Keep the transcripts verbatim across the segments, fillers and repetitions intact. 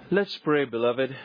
Let's pray, beloved.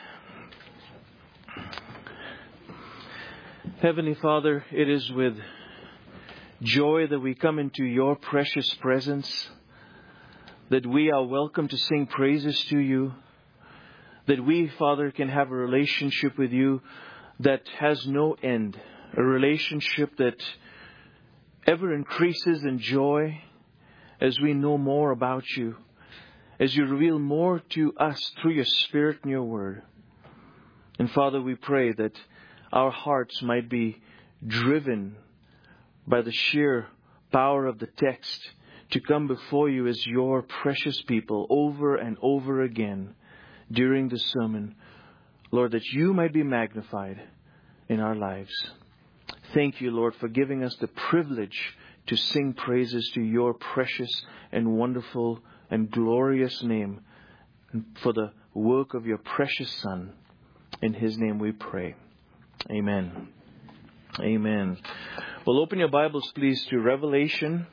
Heavenly Father, it is with joy that we come into your precious presence, that we are welcome to sing praises to you, that we, Father, can have a relationship with you that has no end, a relationship that ever increases in joy as we know more about you, as you reveal more to us through your Spirit and your Word. And Father, we pray that our hearts might be driven by the sheer power of the text to come before you as your precious people over and over again during the sermon. Lord, that you might be magnified in our lives. Thank you, Lord, for giving us the privilege to sing praises to your precious and wonderful and glorious name, and for the work of your precious Son. In His name we pray. Amen. Amen. Well, open your Bibles, please, to Revelation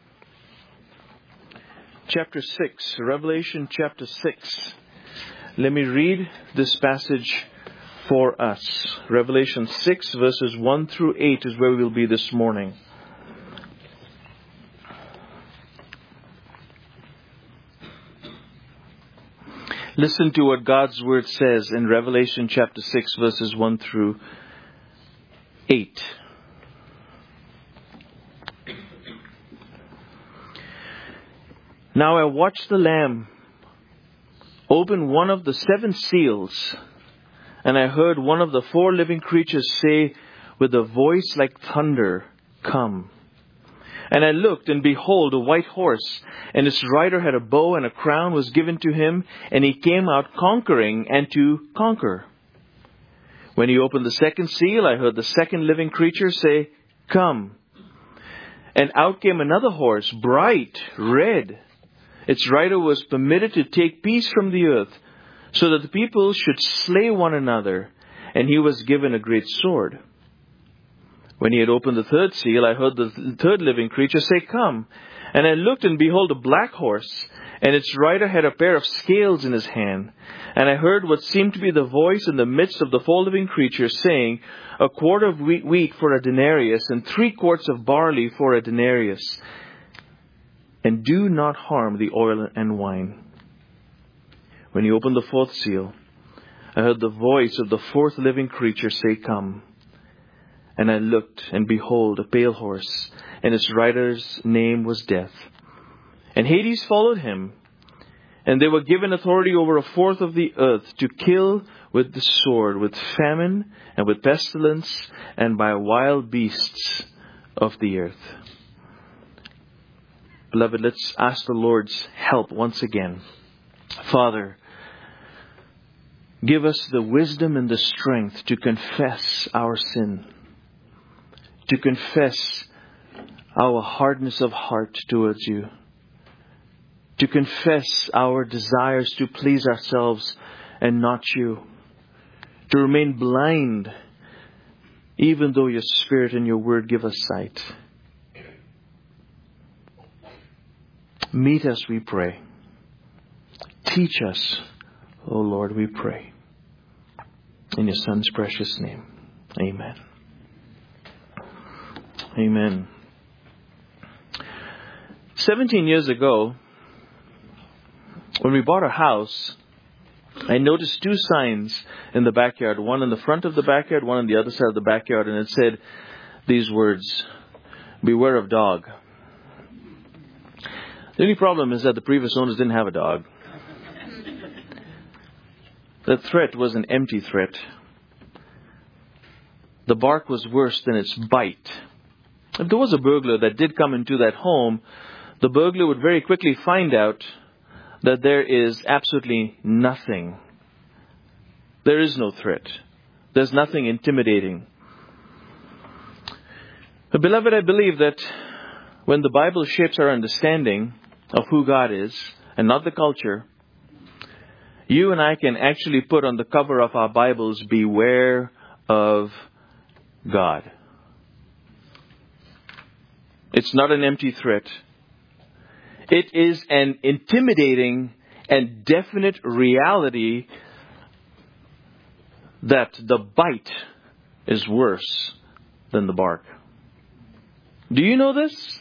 chapter six. Revelation chapter six. Let me read this passage for us. Revelation six, verses one through eight is where we'll be this morning. Listen to what God's Word says in Revelation chapter six, verses one through eight. Now I watched the Lamb open one of the seven seals, and I heard one of the four living creatures say with a voice like thunder, "Come." And I looked, and behold, a white horse, and its rider had a bow, and a crown was given to him, and he came out conquering and to conquer. When he opened the second seal, I heard the second living creature say, "Come." And out came another horse, bright red. Its rider was permitted to take peace from the earth, so that the people should slay one another, and he was given a great sword. When he had opened the third seal, I heard the third living creature say, "Come." And I looked, and behold, a black horse, and its rider had a pair of scales in his hand. And I heard what seemed to be the voice in the midst of the four living creatures saying, "A quart of wheat, wheat for a denarius, and three quarts of barley for a denarius. And do not harm the oil and wine." When he opened the fourth seal, I heard the voice of the fourth living creature say, "Come." And I looked, and behold, a pale horse, and its rider's name was Death. And Hades followed him, and they were given authority over a fourth of the earth to kill with the sword, with famine, and with pestilence, and by wild beasts of the earth. Beloved, let's ask the Lord's help once again. Father, give us the wisdom and the strength to confess our sin, to confess our hardness of heart towards you, to confess our desires to please ourselves and not you, to remain blind even though your Spirit and your Word give us sight. Meet us, we pray. Teach us, O Lord, we pray. In your Son's precious name. Amen. Amen. Seventeen years ago, when we bought a house, I noticed two signs in the backyard. One in the front of the backyard, one on the other side of the backyard. And it said these words, "Beware of dog." The only problem is that the previous owners didn't have a dog. The threat was an empty threat. The bark was worse than its bite. If there was a burglar that did come into that home, the burglar would very quickly find out that there is absolutely nothing. There is no threat. There's nothing intimidating. But beloved, I believe that when the Bible shapes our understanding of who God is and not the culture, you and I can actually put on the cover of our Bibles, "Beware of God." It's not an empty threat. It is an intimidating and definite reality that the bite is worse than the bark. Do you know this?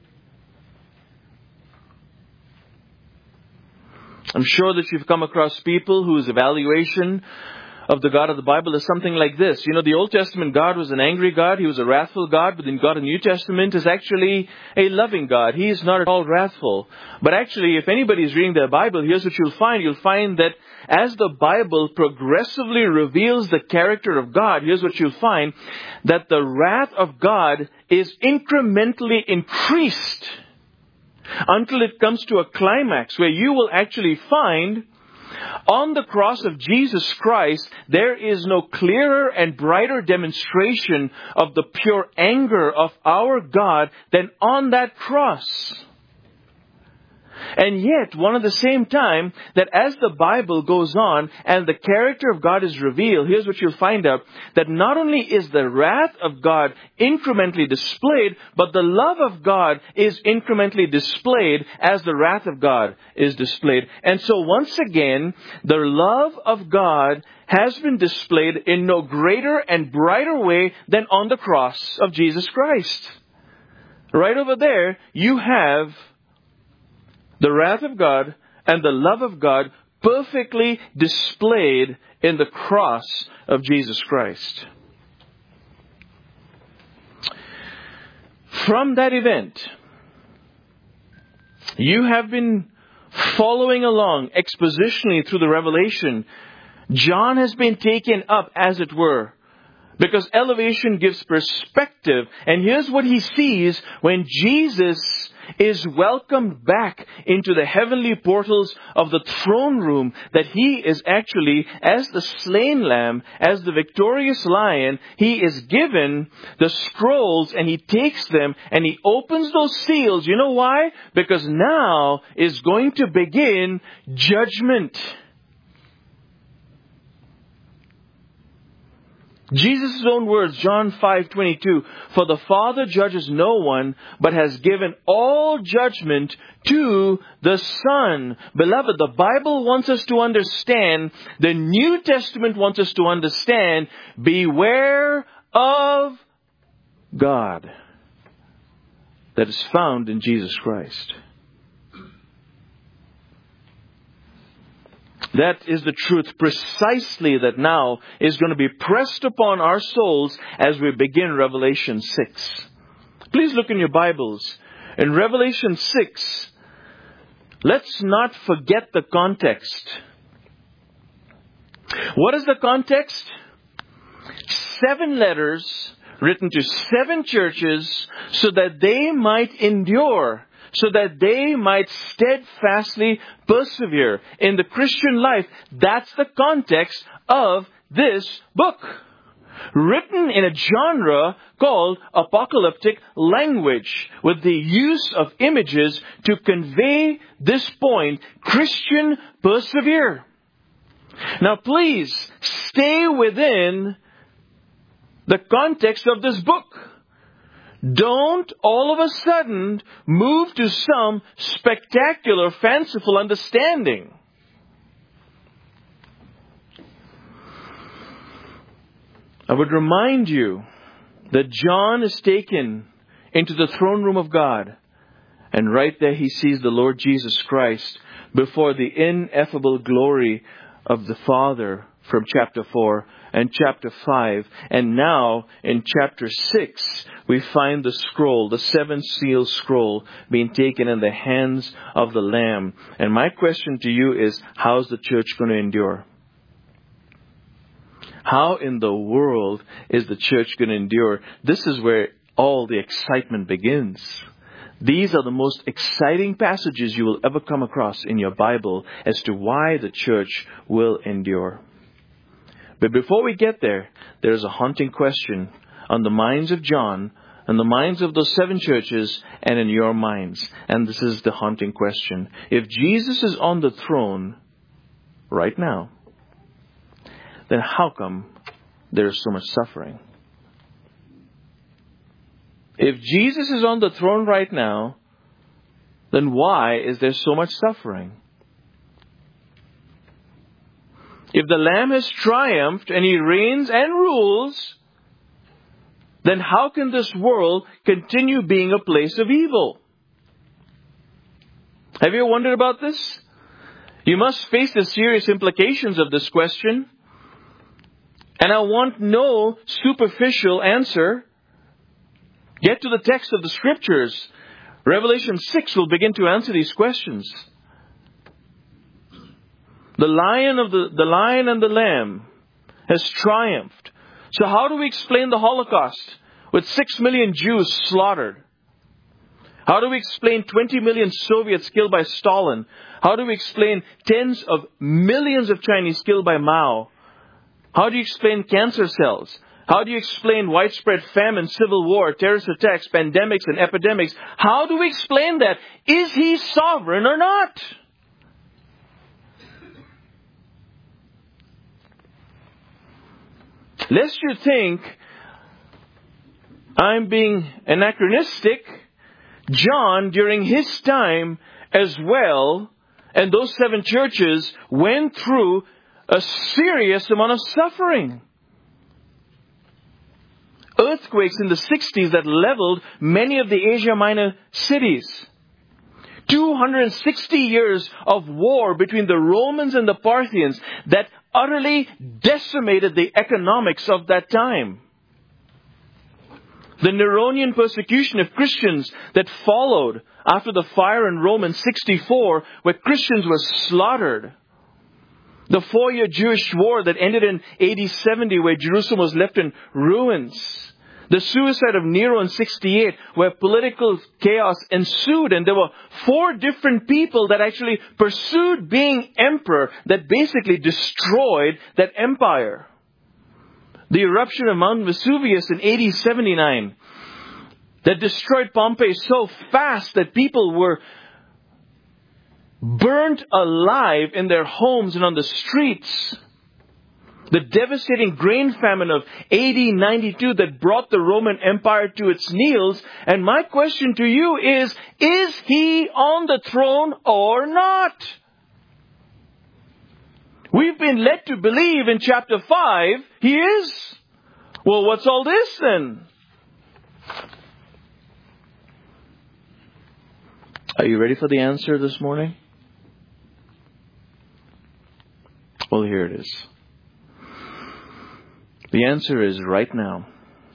I'm sure that you've come across people whose evaluation of the God of the Bible is something like this. You know, the Old Testament God was an angry God. He was a wrathful God. But then God in the New Testament is actually a loving God. He is not at all wrathful. But actually, if anybody is reading their Bible, here's what you'll find. You'll find that as the Bible progressively reveals the character of God, here's what you'll find. That the wrath of God is incrementally increased until it comes to a climax where you will actually find on the cross of Jesus Christ, there is no clearer and brighter demonstration of the pure anger of our God than on that cross. And yet, one at the same time, that as the Bible goes on and the character of God is revealed, here's what you'll find out, that not only is the wrath of God incrementally displayed, but the love of God is incrementally displayed as the wrath of God is displayed. And so once again, the love of God has been displayed in no greater and brighter way than on the cross of Jesus Christ. Right over there, you have the wrath of God and the love of God perfectly displayed in the cross of Jesus Christ. From that event, you have been following along expositionally through the Revelation. John has been taken up, as it were, because elevation gives perspective. And here's what he sees when Jesus is welcomed back into the heavenly portals of the throne room, that he is actually, as the slain lamb, as the victorious lion, he is given the scrolls and he takes them and he opens those seals. You know why? Because now is going to begin judgment. Jesus' own words, John five twenty-two, "For the Father judges no one, but has given all judgment to the Son." Beloved, the Bible wants us to understand, the New Testament wants us to understand, beware of God that is found in Jesus Christ. That is the truth precisely that now is going to be pressed upon our souls as we begin Revelation six. Please look in your Bibles. In Revelation six, let's not forget the context. What is the context? Seven letters written to seven churches so that they might endure, so that they might steadfastly persevere in the Christian life. That's the context of this book. Written in a genre called apocalyptic language, with the use of images to convey this point: Christian, persevere. Now please, stay within the context of this book. Don't all of a sudden move to some spectacular, fanciful understanding. I would remind you that John is taken into the throne room of God, and right there he sees the Lord Jesus Christ before the ineffable glory of the Father from chapter four and chapter five. And now in chapter six, we find the scroll, the seven seal scroll, being taken in the hands of the Lamb. And my question to you is, how's the church going to endure? How in the world is the church going to endure? This is where all the excitement begins. These are the most exciting passages you will ever come across in your Bible as to why the church will endure. But before we get there, there is a haunting question on the minds of John, on the minds of those seven churches, and in your minds. And this is the haunting question. If Jesus is on the throne right now, then how come there is so much suffering? If Jesus is on the throne right now, then why is there so much suffering? If the Lamb has triumphed and He reigns and rules, then how can this world continue being a place of evil? Have you wondered about this? You must face the serious implications of this question. And I want no superficial answer. Get to the text of the Scriptures. Revelation six will begin to answer these questions. The lion of the, the lion and the lamb has triumphed. So how do we explain the Holocaust with six million Jews slaughtered? How do we explain twenty million Soviets killed by Stalin? How do we explain tens of millions of Chinese killed by Mao? How do you explain cancer cells? How do you explain widespread famine, civil war, terrorist attacks, pandemics and epidemics? How do we explain that? Is He sovereign or not? Lest you think I'm being anachronistic, John, during his time as well, and those seven churches went through a serious amount of suffering. Earthquakes in the sixties that leveled many of the Asia Minor cities. two hundred sixty years of war between the Romans and the Parthians that utterly decimated the economics of that time. The Neronian persecution of Christians that followed after the fire in Rome in sixty-four, where Christians were slaughtered. The four-year Jewish war that ended in A D seventy, where Jerusalem was left in ruins. The suicide of Nero in sixty-eight, where political chaos ensued, and there were four different people that actually pursued being emperor that basically destroyed that empire. The eruption of Mount Vesuvius in A D seventy-nine that destroyed Pompeii so fast that people were burnt alive in their homes and on the streets. The devastating grain famine of A D ninety-two that brought the Roman Empire to its knees. And my question to you is, is He on the throne or not? We've been led to believe in chapter five, He is. Well, what's all this then? Are you ready for the answer this morning? Well, here it is. The answer is right now.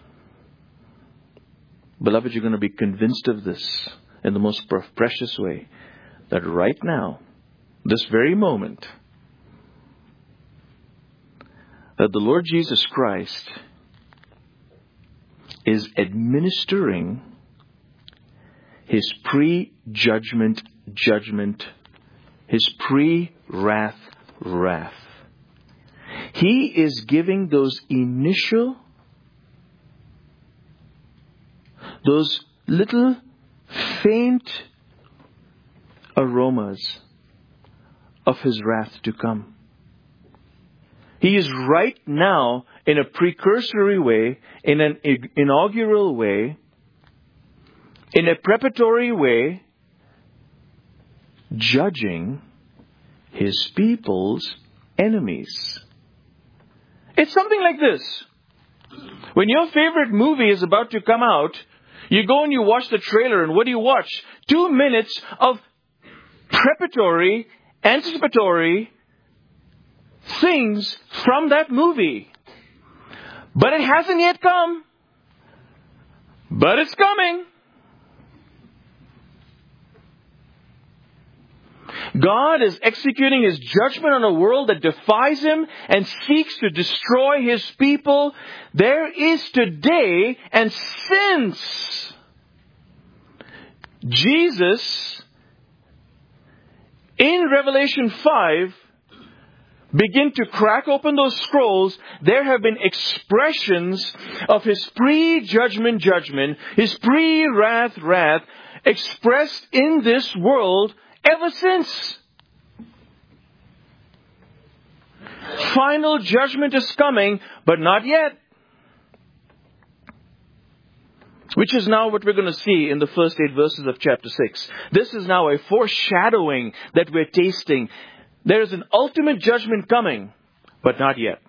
Beloved, you're going to be convinced of this in the most precious way. That right now, this very moment, that the Lord Jesus Christ is administering His pre-judgment judgment, His pre-wrath wrath. He is giving those initial, those little faint aromas of His wrath to come. He is right now, in a precursory way, in an inaugural way, in a preparatory way, judging His people's enemies. It's something like this. When your favorite movie is about to come out, you go and you watch the trailer, and what do you watch? Two minutes of preparatory, anticipatory things from that movie. But it hasn't yet come. But it's coming. God is executing His judgment on a world that defies Him and seeks to destroy His people. There is today, and since Jesus, in Revelation five, begin to crack open those scrolls, there have been expressions of His pre-judgment judgment, His pre-wrath wrath, expressed in this world ever since. Final judgment is coming, but not yet. Which is now what we're going to see in the first eight verses of chapter six. This is now a foreshadowing that we're tasting. There is an ultimate judgment coming, but not yet.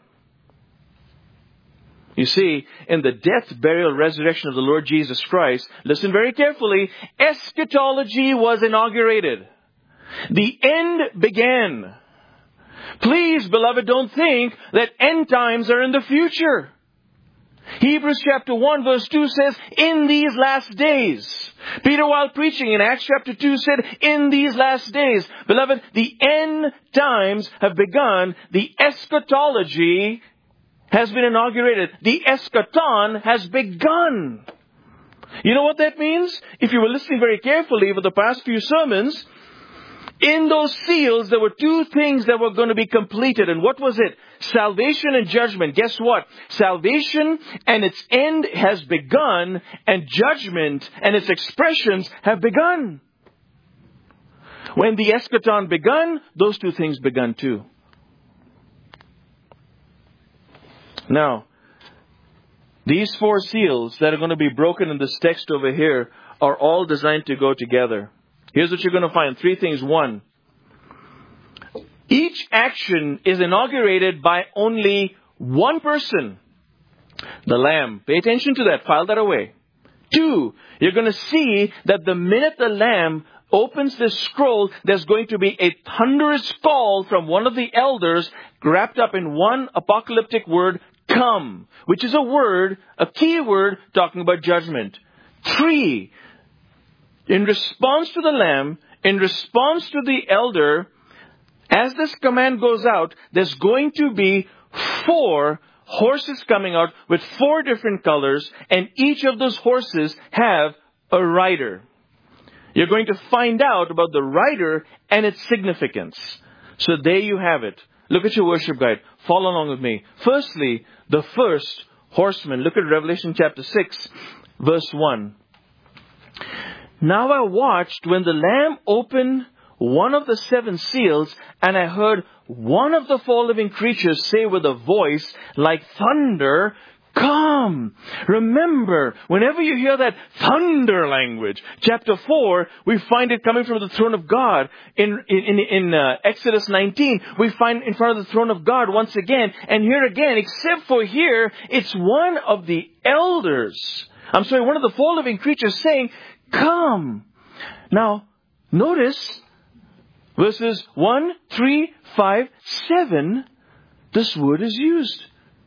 You see, in the death, burial, resurrection of the Lord Jesus Christ, listen very carefully, eschatology was inaugurated. The end began. Please, beloved, don't think that end times are in the future. Hebrews chapter one verse two says, in these last days. Peter, while preaching in Acts chapter two, said, in these last days. Beloved, the end times have begun. The eschatology has been inaugurated. The eschaton has begun. You know what that means? If you were listening very carefully over the past few sermons, in those seals, there were two things that were going to be completed. And what was it? Salvation and judgment. Guess what? Salvation and its end has begun, and judgment and its expressions have begun. When the eschaton begun, those two things begun too. Now, these four seals that are going to be broken in this text over here are all designed to go together. Here's what you're going to find. Three things. One, each action is inaugurated by only one person. The Lamb. Pay attention to that. File that away. Two, you're going to see that the minute the Lamb opens this scroll, there's going to be a thunderous call from one of the elders wrapped up in one apocalyptic word, come, which is a word, a key word talking about judgment. Three, in response to the Lamb, in response to the elder, as this command goes out, there's going to be four horses coming out with four different colors, and each of those horses have a rider. You're going to find out about the rider and its significance. So there you have it. Look at your worship guide. Follow along with me. Firstly, the first horseman. Look at Revelation chapter six, verse one. Now I watched when the Lamb opened one of the seven seals, and I heard one of the four living creatures say with a voice like thunder, come. Remember, whenever you hear that thunder language, chapter four, we find it coming from the throne of God. In in, in uh, Exodus nineteen, we find in front of the throne of God once again. And here again, except for here, it's one of the elders. I'm sorry, one of the four living creatures saying, come. Now, notice verses one, three, five, seven, this word is used.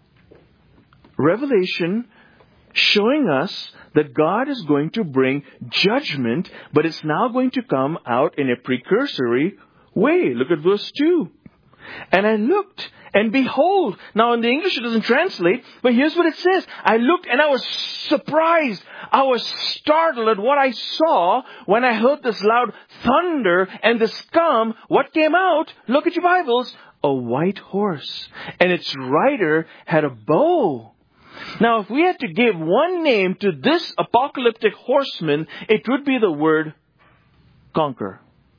Revelation showing us that God is going to bring judgment, but it's now going to come out in a precursory way. Look at verse two. And I looked, and behold. Now in the English it doesn't translate, but here's what it says. I looked and I was surprised. I was startled at what I saw when I heard this loud thunder and this calm. What came out? Look at your Bibles. A white horse. And its rider had a bow. Now, if we had to give one name to this apocalyptic horseman, it would be the word conquer.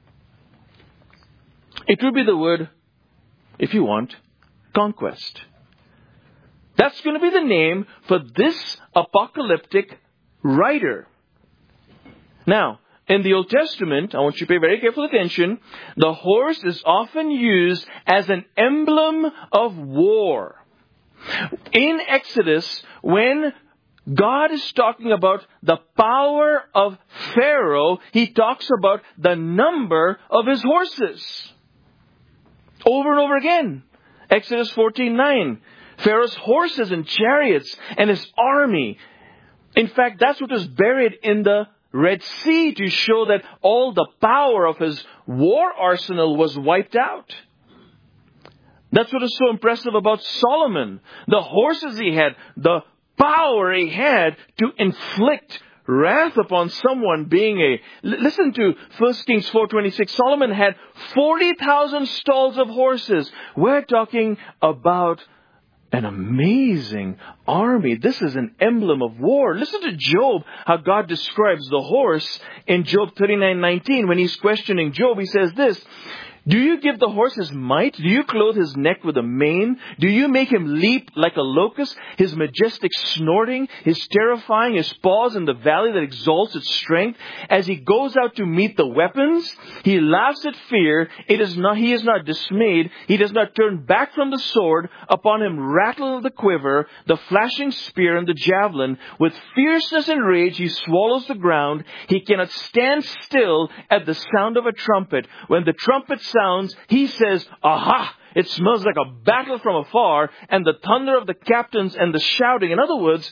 It would be the word, if you want, conquest. That's going to be the name for this apocalyptic rider. Now, in the Old Testament, I want you to pay very careful attention, the horse is often used as an emblem of war. In Exodus, when God is talking about the power of Pharaoh, he talks about the number of his horses. Over and over again. Exodus fourteen nine. Pharaoh's horses and chariots and his army. In fact, that's what was buried in the Red Sea to show that all the power of his war arsenal was wiped out. That's what is so impressive about Solomon. The horses he had, the power he had to inflict wrath upon someone being a... Listen to First Kings four twenty-six. Solomon had forty thousand stalls of horses. We're talking about an amazing army. This is an emblem of war. Listen to Job, how God describes the horse in Job thirty-nine nineteen. When he's questioning Job, he says this, Do you give the horse his might? Do you clothe his neck with a mane? Do you make him leap like a locust? His majestic snorting, his terrifying, his paws in the valley that exalts its strength. As he goes out to meet the weapons, he laughs at fear. It is not, he is not dismayed. He does not turn back from the sword. Upon him rattle the quiver, the flashing spear and the javelin. With fierceness and rage he swallows the ground. He cannot stand still at the sound of a trumpet. When the trumpet sounds, he says, aha! It smells like a battle from afar, and the thunder of the captains and the shouting. In other words,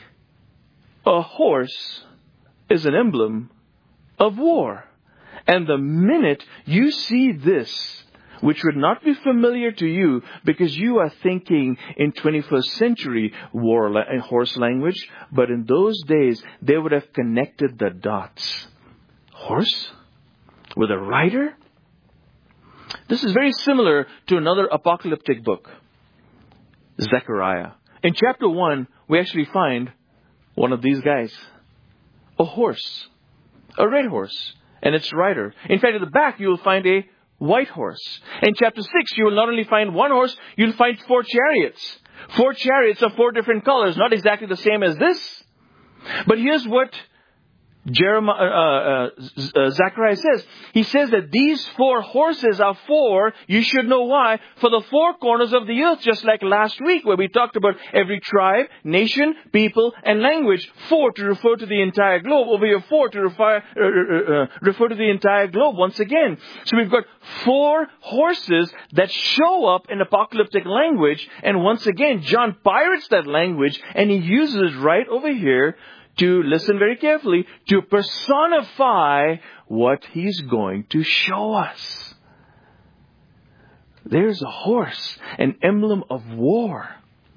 a horse is an emblem of war. And the minute you see this, which would not be familiar to you because you are thinking in twenty-first century war la- horse language, but in those days they would have connected the dots. Horse? With a rider? This is very similar to another apocalyptic book, Zechariah. In chapter one, we actually find one of these guys. A horse. A red horse. And its rider. In fact, at the back, you will find a white horse. In chapter six, you will not only find one horse, you'll find four chariots. Four chariots of four different colors. Not exactly the same as this. But here's what Jeremiah, uh, uh, uh, Zechariah says. He says that these four horses are for, you should know why, for the four corners of the earth, just like last week where we talked about every tribe, nation, people, and language. Four to refer to the entire globe. Over here, four to refer, uh, uh, uh, refer to the entire globe once again. So we've got four horses that show up in apocalyptic language. And once again, John pirates that language and he uses it right over here to, listen very carefully, to personify what he's going to show us. There's a horse, an emblem of war.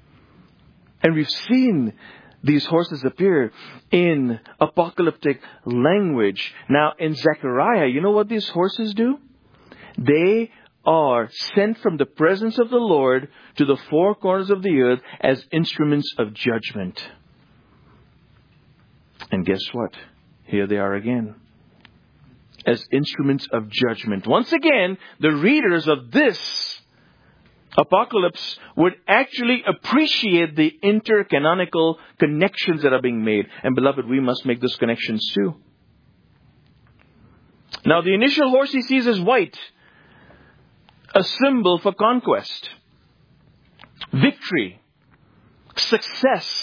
And we've seen these horses appear in apocalyptic language. Now, in Zechariah, you know what these horses do? They are sent from the presence of the Lord to the four corners of the earth as instruments of judgment. And guess what? Here they are again. As instruments of judgment. Once again, the readers of this apocalypse would actually appreciate the intercanonical connections that are being made. And beloved, we must make those connections too. Now, the initial horse he sees is white. A symbol for conquest. Victory. Success.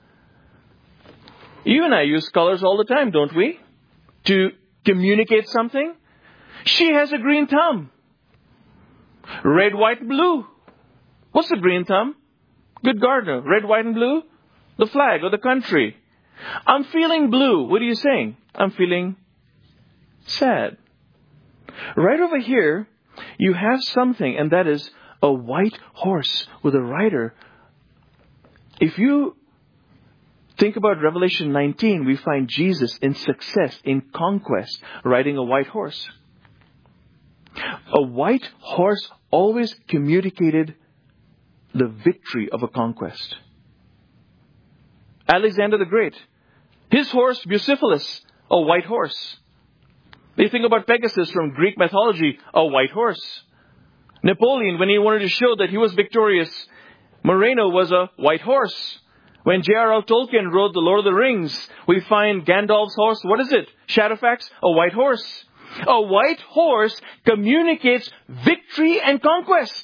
You and I use colors all the time, don't we? To communicate something. She has a green thumb. Red, white, blue. What's the green thumb? Good gardener. Red, white, and blue. The flag or the country. I'm feeling blue. What are you saying? I'm feeling sad. Right over here, you have something, and that is a white horse with a rider. If you think about Revelation nineteen, we find Jesus in success, in conquest, riding a white horse. A white horse always communicated the victory of a conquest. Alexander the Great, his horse, Bucephalus, a white horse. You think about Pegasus from Greek mythology, a white horse. Napoleon, when he wanted to show that he was victorious, Moreno was a white horse. When J R R Tolkien wrote The Lord of the Rings, we find Gandalf's horse, what is it? Shadowfax, a white horse. A white horse communicates victory and conquest.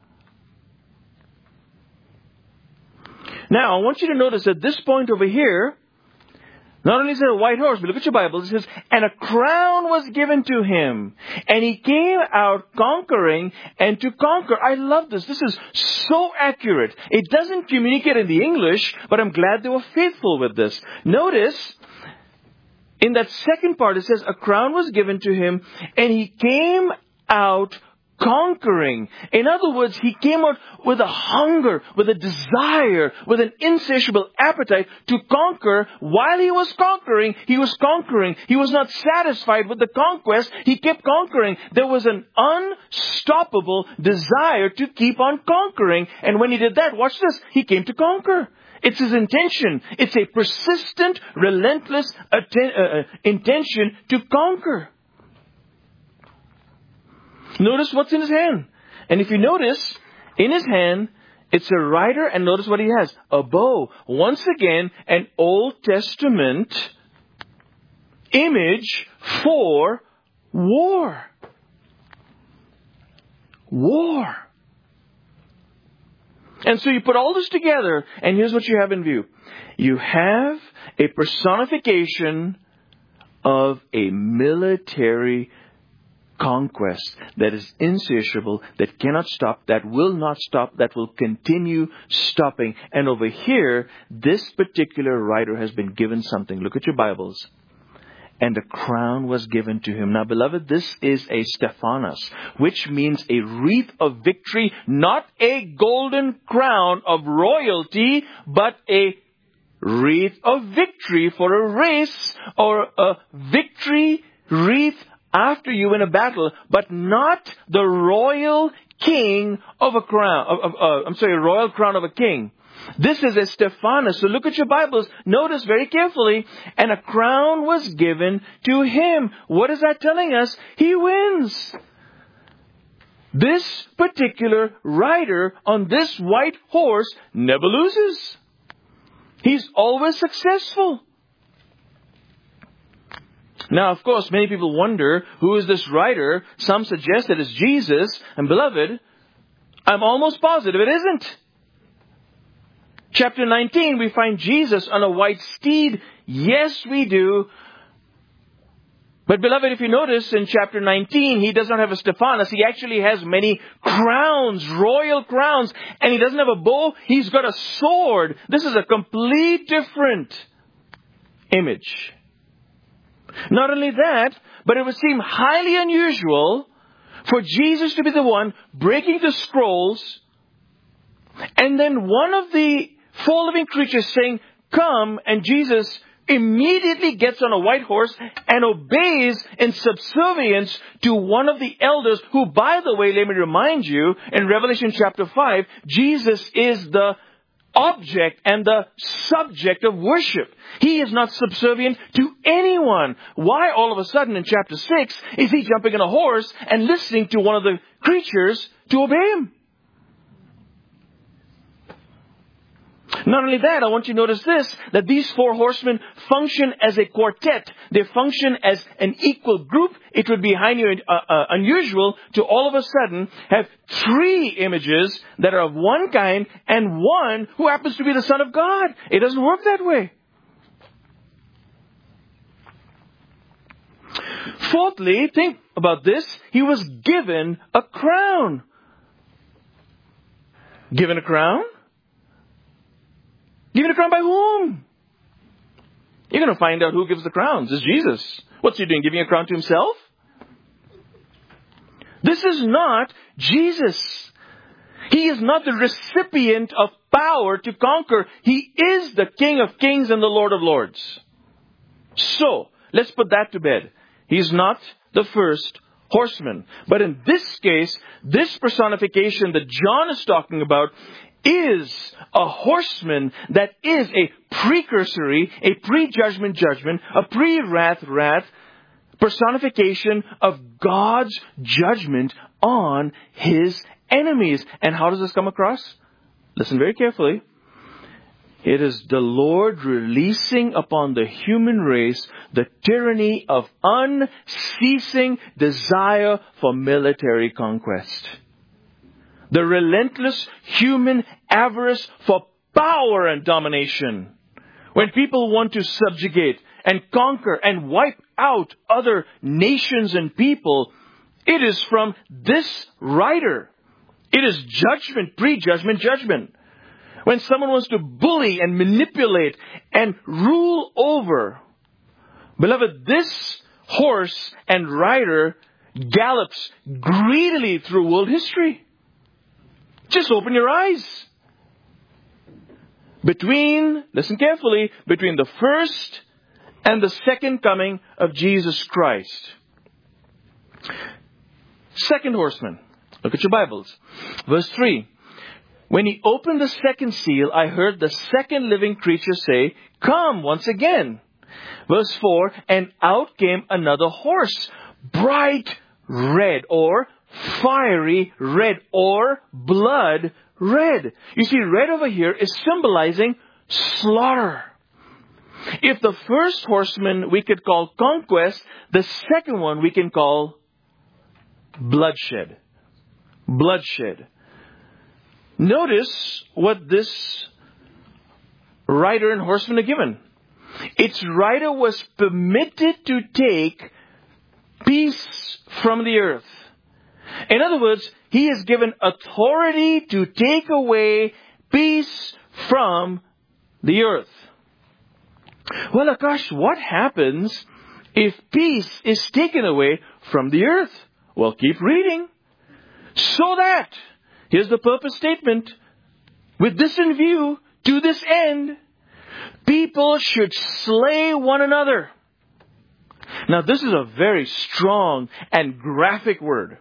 Now, I want you to notice at this point over here, not only is it a white horse, but look at your Bible. It says, and a crown was given to him. And he came out conquering and to conquer. I love this. This is so accurate. It doesn't communicate in the English, but I'm glad they were faithful with this. Notice, in that second part, it says, a crown was given to him and he came out conquering. In other words, he came out with a hunger, with a desire, with an insatiable appetite to conquer. While he was conquering, he was conquering. He was not satisfied with the conquest. He kept conquering. There was an unstoppable desire to keep on conquering. And when he did that, watch this, he came to conquer. It's his intention. It's a persistent, relentless atten- uh, intention to conquer. Notice what's in his hand. And if you notice, in his hand, it's a rider, and notice what he has. A bow. Once again, an Old Testament image for war. War. And so you put all this together, and here's what you have in view. You have a personification of a military conquest that is insatiable, that cannot stop, that will not stop, that will continue stopping. And over here, this particular rider has been given something. Look at your Bibles. And a crown was given to him. Now, beloved, this is a Stephanos, which means a wreath of victory, not a golden crown of royalty, but a wreath of victory for a race, or a victory wreath after you in a battle, but not the royal king of a crown. Of, of, uh, I'm sorry, a royal crown of a king. This is a Stephanos. So look at your Bibles. Notice very carefully. And a crown was given to him. What is that telling us? He wins. This particular rider on this white horse never loses. He's always successful. Now, of course, many people wonder, who is this rider? Some suggest that it's Jesus. And beloved, I'm almost positive it isn't. Chapter nineteen, we find Jesus on a white steed. Yes, we do. But beloved, if you notice in chapter nineteen, he does not have a Stephanos. He actually has many crowns, royal crowns. And he doesn't have a bow. He's got a sword. This is a complete different image. Not only that, but it would seem highly unusual for Jesus to be the one breaking the scrolls, and then one of the four living creatures saying, "Come," and Jesus immediately gets on a white horse and obeys in subservience to one of the elders who, by the way, let me remind you, in Revelation chapter five, Jesus is the object and the subject of worship. He is not subservient to anyone. Why all of a sudden in chapter six is he jumping on a horse and listening to one of the creatures to obey him? Not only that, I want you to notice this, that these four horsemen function as a quartet. They function as an equal group. It would be highly uh, uh, unusual to all of a sudden have three images that are of one kind and one who happens to be the Son of God. It doesn't work that way. Fourthly, think about this. He was given a crown. Given a crown? Given a crown by whom? You're going to find out who gives the crowns. It's Jesus. What's he doing? Giving a crown to himself? This is not Jesus. He is not the recipient of power to conquer. He is the King of Kings and the Lord of Lords. So, let's put that to bed. He's not the first horseman. But in this case, this personification that John is talking about is a horseman that is a precursory, a pre-judgment judgment, a pre-wrath wrath personification of God's judgment on His enemies. And how does this come across? Listen very carefully. It is the Lord releasing upon the human race the tyranny of unceasing desire for military conquest. The relentless human avarice for power and domination. When people want to subjugate and conquer and wipe out other nations and people, it is from this rider. It is judgment, pre-judgment judgment. When someone wants to bully and manipulate and rule over, beloved, this horse and rider gallops greedily through world history. Just open your eyes. Between, listen carefully, between the first and the second coming of Jesus Christ. Second horseman. Look at your Bibles. Verse three. When he opened the second seal, I heard the second living creature say, "Come," once again. Verse four. And out came another horse, bright red or fiery red or blood red. You see, red over here is symbolizing slaughter. If the first horseman we could call conquest, the second one we can call bloodshed. Bloodshed. Notice what this rider and horseman are given. Its rider was permitted to take peace from the earth. In other words, he is given authority to take away peace from the earth. Well, Akash, what happens if peace is taken away from the earth? Well, keep reading. So that, here's the purpose statement, with this in view, to this end, people should slay one another. Now, this is a very strong and graphic word.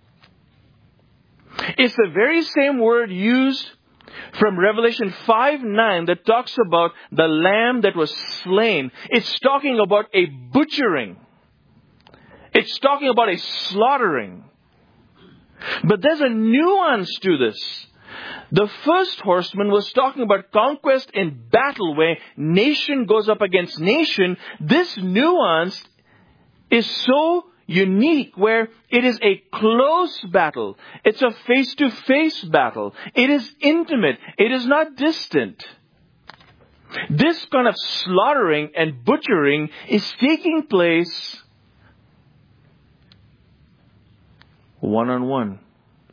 It's the very same word used from Revelation five nine that talks about the lamb that was slain. It's talking about a butchering. It's talking about a slaughtering. But there's a nuance to this. The first horseman was talking about conquest in battle where nation goes up against nation. This nuance is so unique where it is a close battle. It's a face-to-face battle. It is intimate. It is not distant. This kind of slaughtering and butchering is taking place one-on-one.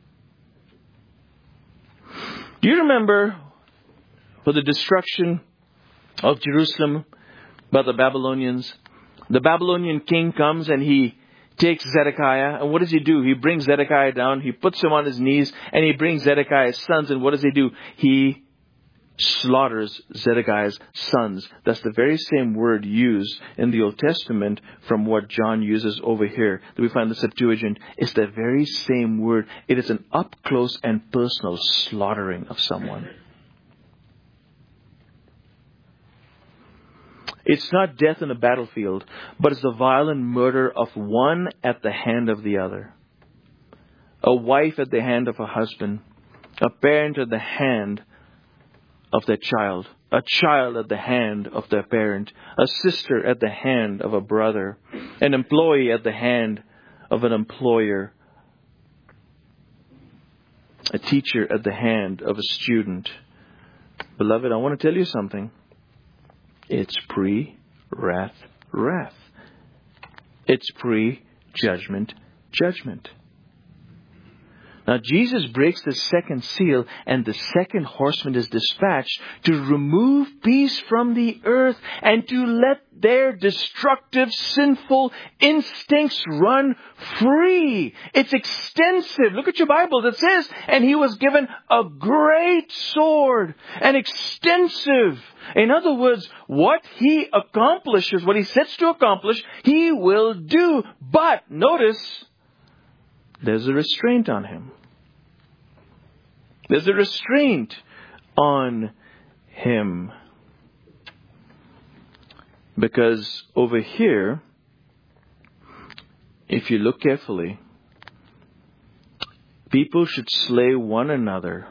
Do you remember for the destruction of Jerusalem by the Babylonians? The Babylonian king comes and he takes Zedekiah. And what does he do? He brings Zedekiah down. He puts him on his knees and he brings Zedekiah's sons. And what does he do? He slaughters Zedekiah's sons. That's the very same word used in the Old Testament from what John uses over here. That we find the Septuagint. It's the very same word. It is an up-close and personal slaughtering of someone. It's not death in a battlefield, but it's the violent murder of one at the hand of the other. A wife at the hand of a husband. A parent at the hand of their child. A child at the hand of their parent. A sister at the hand of a brother. An employee at the hand of an employer. A teacher at the hand of a student. Beloved, I want to tell you something. It's pre-wrath, wrath. It's pre-judgment, judgment. Now, Jesus breaks the second seal and the second horseman is dispatched to remove peace from the earth and to let their destructive, sinful instincts run free. It's extensive. Look at your Bible. It says, and he was given a great sword, an extensive. In other words, what he accomplishes, what he sets to accomplish, he will do. But notice, there's a restraint on him. There's a restraint on him. Because over here, if you look carefully, people should slay one another.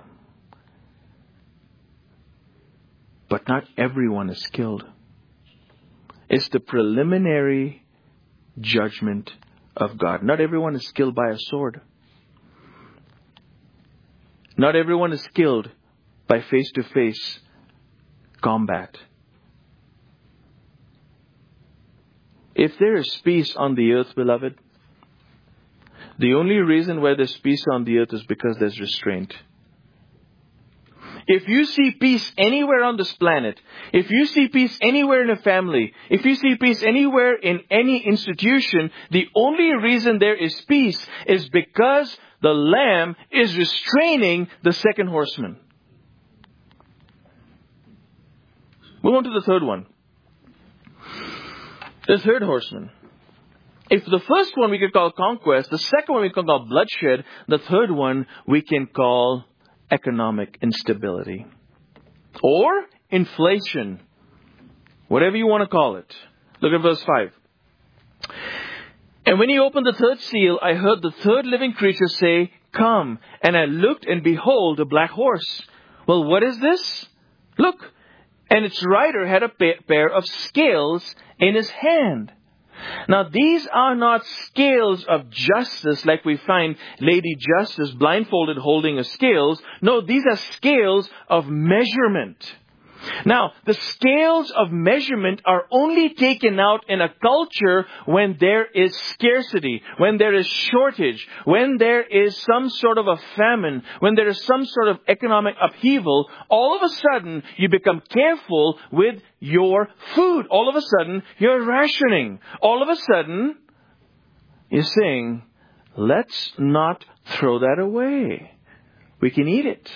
But not everyone is killed. It's the preliminary judgment of God. Not everyone is killed by a sword. Not everyone is killed by face-to-face combat. If there is peace on the earth, beloved, the only reason why there's peace on the earth is because there's restraint. If you see peace anywhere on this planet, if you see peace anywhere in a family, if you see peace anywhere in any institution, the only reason there is peace is because the Lamb is restraining the second horseman. Move on to the third one. The third horseman. If the first one we could call conquest, the second one we can call bloodshed, the third one we can call economic instability. Or inflation. Whatever you want to call it. Look at verse five. And when he opened the third seal, I heard the third living creature say, "Come." And I looked, and behold, a black horse. Well, what is this? Look. And its rider had a pair of scales in his hand. Now, these are not scales of justice like we find Lady Justice blindfolded holding a scales. No, these are scales of measurement. Now, the scales of measurement are only taken out in a culture when there is scarcity, when there is shortage, when there is some sort of a famine, when there is some sort of economic upheaval. All of a sudden, you become careful with your food. All of a sudden, you're rationing. All of a sudden, you're saying, let's not throw that away. We can eat it.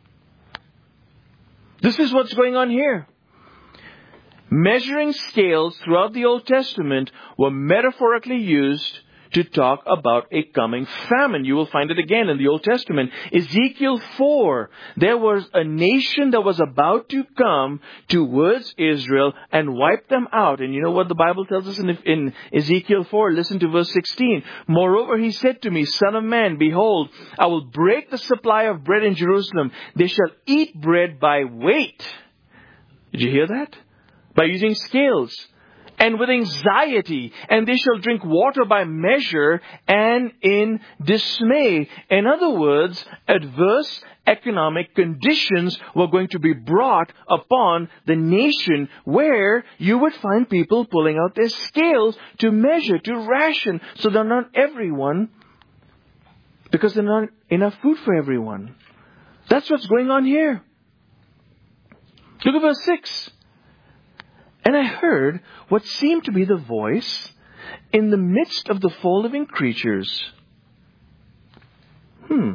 This is what's going on here. Measuring scales throughout the Old Testament were metaphorically used to talk about a coming famine. You will find it again in the Old Testament. Ezekiel four, there was a nation that was about to come towards Israel and wipe them out. And you know what the Bible tells us in, in Ezekiel four? Listen to verse sixteen. Moreover, he said to me, "Son of man, behold, I will break the supply of bread in Jerusalem. They shall eat bread by weight." Did you hear that? By using scales. And with anxiety, and they shall drink water by measure and in dismay. In other words, adverse economic conditions were going to be brought upon the nation where you would find people pulling out their scales to measure, to ration, so that not everyone, because there's not enough food for everyone. That's what's going on here. Look at verse six. And I heard what seemed to be the voice in the midst of the four living creatures. Hmm.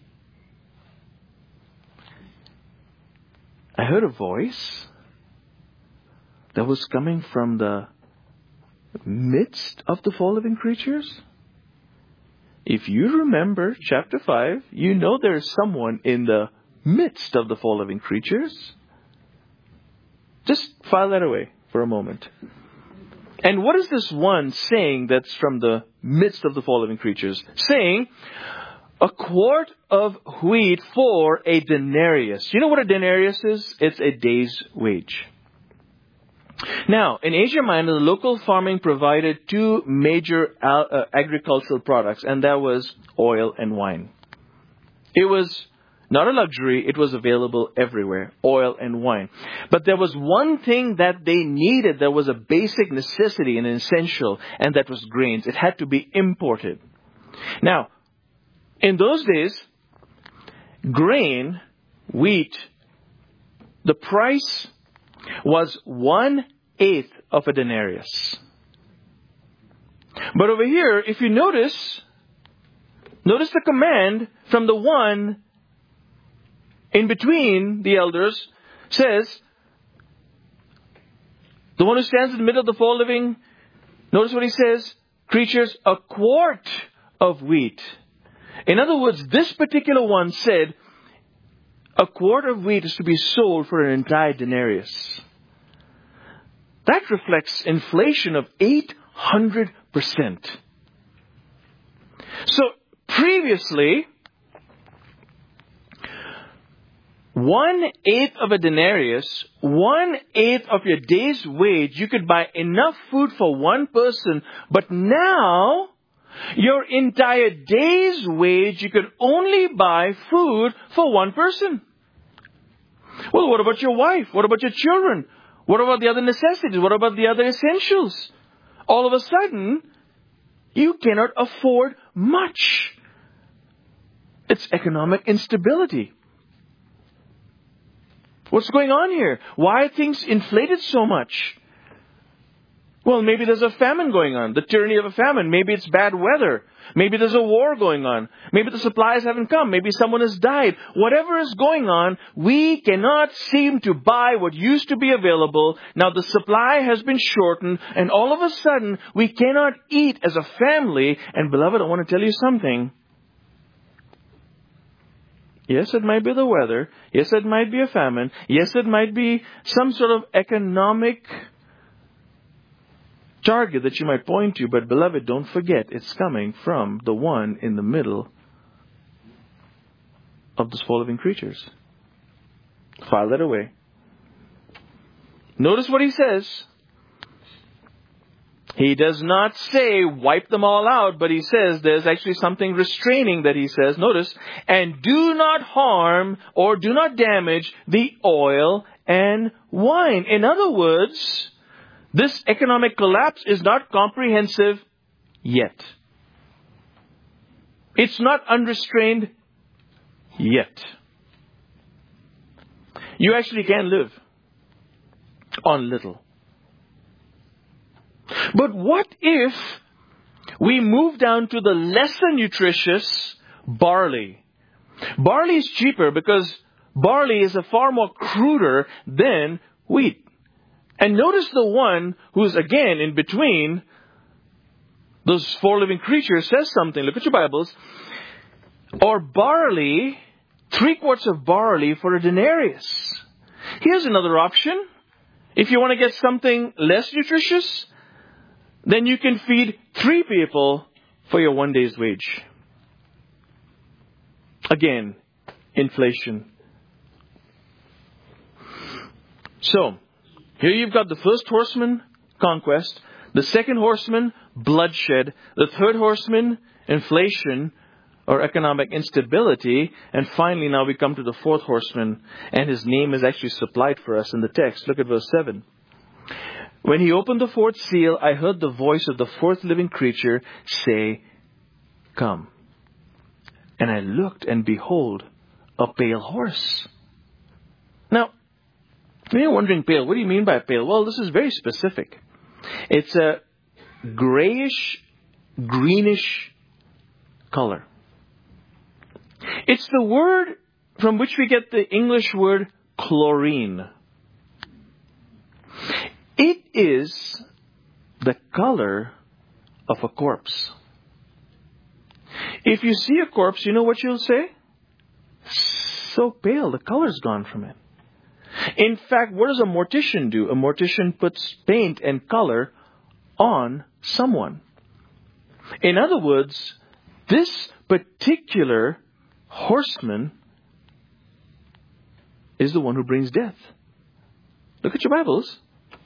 I heard a voice that was coming from the midst of the four living creatures. If you remember chapter five, you know there is someone in the midst of the four living creatures. Just file that away for a moment. And what is this one saying that's from the midst of the four living creatures? Saying, a quart of wheat for a denarius. You know what a denarius is? It's a day's wage. Now, in Asia Minor, the local farming provided two major uh, agricultural products, and that was oil and wine. It was not a luxury, it was available everywhere, oil and wine. But there was one thing that they needed, that was a basic necessity, an essential, and that was grains. It had to be imported. Now, in those days, grain, wheat, the price was one-eighth of a denarius. But over here, if you notice, notice the command from the one in between the elders says, the one who stands in the middle of the four living, notice what he says, creatures, a quart of wheat. In other words, this particular one said, a quart of wheat is to be sold for an entire denarius. That reflects inflation of eight hundred percent. So previously, one-eighth of a denarius, one-eighth of your day's wage, you could buy enough food for one person. But now, your entire day's wage, you could only buy food for one person. Well, what about your wife? What about your children? What about the other necessities? What about the other essentials? All of a sudden, you cannot afford much. It's economic instability. What's going on here? Why are things inflated so much? Well, maybe there's a famine going on, the tyranny of a famine. Maybe it's bad weather. Maybe there's a war going on. Maybe the supplies haven't come. Maybe someone has died. Whatever is going on, we cannot seem to buy what used to be available. Now the supply has been shortened, and all of a sudden we cannot eat as a family. And beloved, I want to tell you something. Yes, it might be the weather. Yes, it might be a famine. Yes, it might be some sort of economic target that you might point to. But beloved, don't forget, it's coming from the one in the middle of those four living creatures. File that away. Notice what he says. He does not say wipe them all out, but he says there's actually something restraining that he says. Notice, and do not harm or do not damage the oil and wine. In other words, this economic collapse is not comprehensive yet. It's not unrestrained yet. You actually can live on little. But what if we move down to the lesser nutritious barley? Barley is cheaper because barley is a far more cruder than wheat. And notice the one who's again in between those four living creatures says something. Look at your Bibles. Or barley, three quarts of barley for a denarius. Here's another option. If you want to get something less nutritious, then you can feed three people for your one day's wage. Again, inflation. So, here you've got the first horseman, conquest. The second horseman, bloodshed. The third horseman, inflation or economic instability. And finally, now we come to the fourth horseman. And his name is actually supplied for us in the text. Look at verse seven. When he opened the fourth seal, I heard the voice of the fourth living creature say, come. And I looked, and behold, a pale horse. Now, if you're wondering pale, what do you mean by pale? Well, this is very specific. It's a grayish, greenish color. It's the word from which we get the English word chlorine. It is the color of a corpse. If you see a corpse, you know what you'll say? So pale, the color's gone from it. In fact, what does a mortician do? A mortician puts paint and color on someone. In other words, this particular horseman is the one who brings death. Look at your Bibles.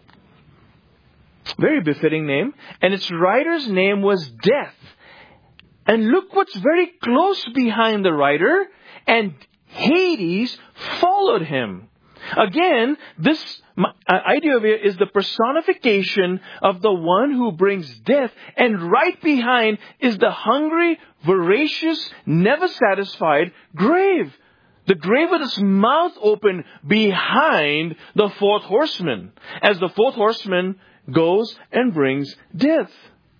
Very befitting name. And its rider's name was Death. And look what's very close behind the rider. And Hades followed him. Again, this idea of it is the personification of the one who brings death. And right behind is the hungry, voracious, never satisfied grave. The grave with its mouth open behind the fourth horseman. As the fourth horseman goes and brings death.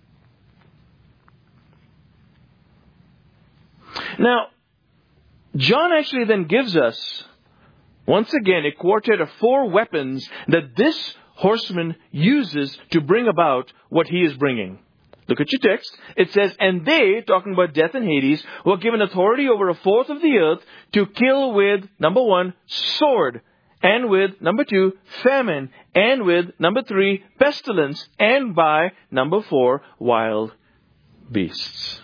Now, John actually then gives us, once again, a quartet of four weapons that this horseman uses to bring about what he is bringing. Look at your text. It says, and they, talking about death and Hades, were given authority over a fourth of the earth to kill with, number one, sword. And with, number two, famine. And with, number three, pestilence. And by, number four, wild beasts.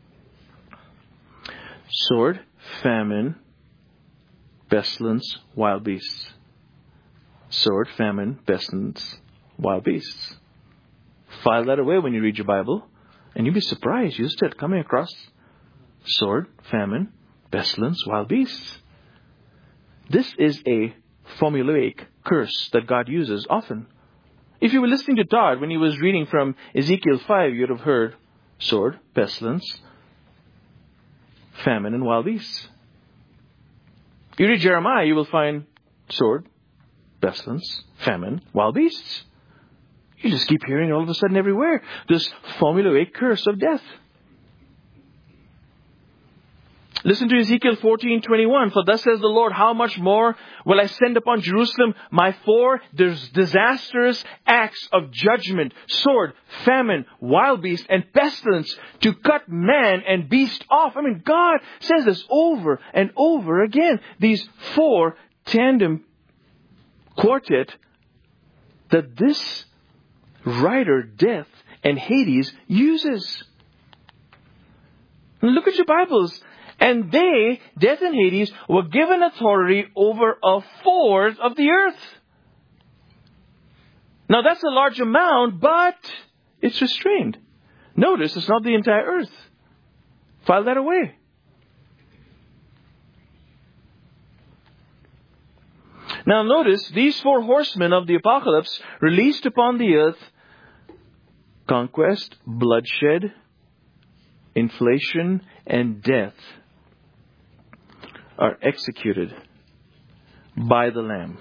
Sword, famine, pestilence, wild beasts. Sword, famine, pestilence, wild beasts. File that away when you read your Bible. And you'll be surprised. You'll start coming across sword, famine, pestilence, wild beasts. This is a formulaic curse that God uses often. If you were listening to Todd when he was reading from Ezekiel five, you'd have heard sword, pestilence, famine, and wild beasts. If you read Jeremiah, you will find sword, pestilence, famine, wild beasts. You just keep hearing all of a sudden everywhere this formulaic curse of death. Listen to Ezekiel fourteen twenty-one. For thus says the Lord, how much more will I send upon Jerusalem my four disastrous acts of judgment, sword, famine, wild beast, and pestilence, to cut man and beast off. I mean, God says this over and over again. These four tandem quartet, that this writer death and Hades uses. Look at your Bibles. And they, death and Hades, were given authority over a fourth of the earth. Now that's a large amount, but it's restrained. Notice it's not the entire earth. File that away. Now notice, these four horsemen of the apocalypse released upon the earth conquest, bloodshed, inflation, and death are executed by the Lamb.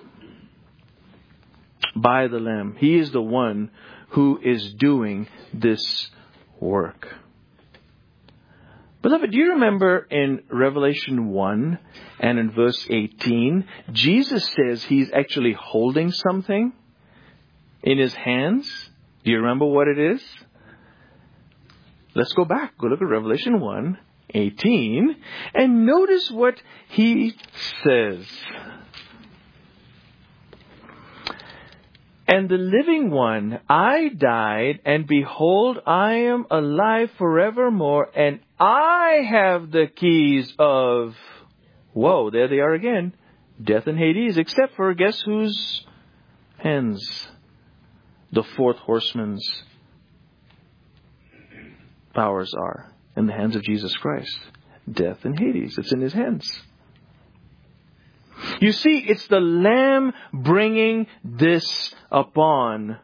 By the Lamb. He is the one who is doing this work. Beloved, do you remember in Revelation one and in verse eighteen, Jesus says he's actually holding something in his hands? Do you remember what it is? Let's go back. Go look at Revelation one, eighteen, and notice what he says. And the living one, I died, and behold, I am alive forevermore, and I have the keys of, whoa, there they are again, death and Hades, except for, guess whose hands the fourth horseman's powers are? In the hands of Jesus Christ. Death and Hades, it's in his hands. You see, it's the Lamb bringing this upon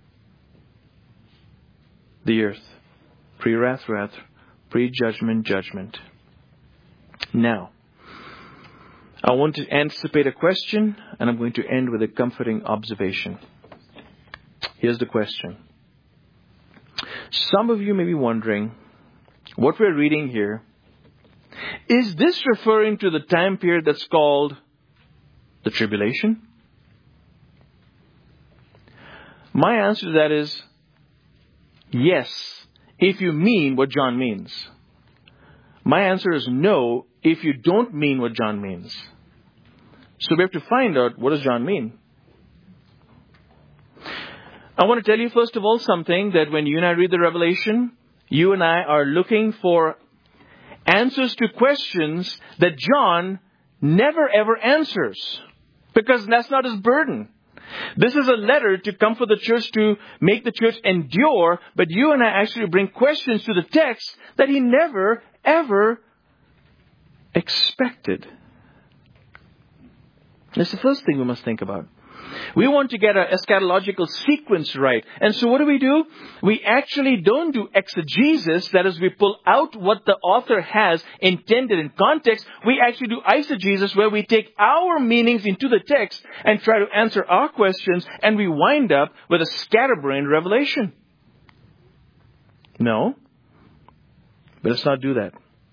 the earth. Pre-wrath, wrath. Pre-judgment, judgment. Now, I want to anticipate a question, and I'm going to end with a comforting observation. Here's the question. Some of you may be wondering, what we're reading here, is this referring to the time period that's called the tribulation? My answer to that is yes, if you mean what John means. My answer is no, if you don't mean what John means. So we have to find out, what does John mean? I want to tell you first of all something, that when you and I read the Revelation, you and I are looking for answers to questions that John never ever answers. Because that's not his burden. This is a letter to comfort the church, to make the church endure. But you and I actually bring questions to the text that he never, ever expected. That's the first thing we must think about. We want to get our eschatological sequence right. And so what do we do? We actually don't do exegesis. That is, we pull out what the author has intended in context. We actually do eisegesis, where we take our meanings into the text and try to answer our questions. And we wind up with a scatterbrained revelation. No. But let's not do that.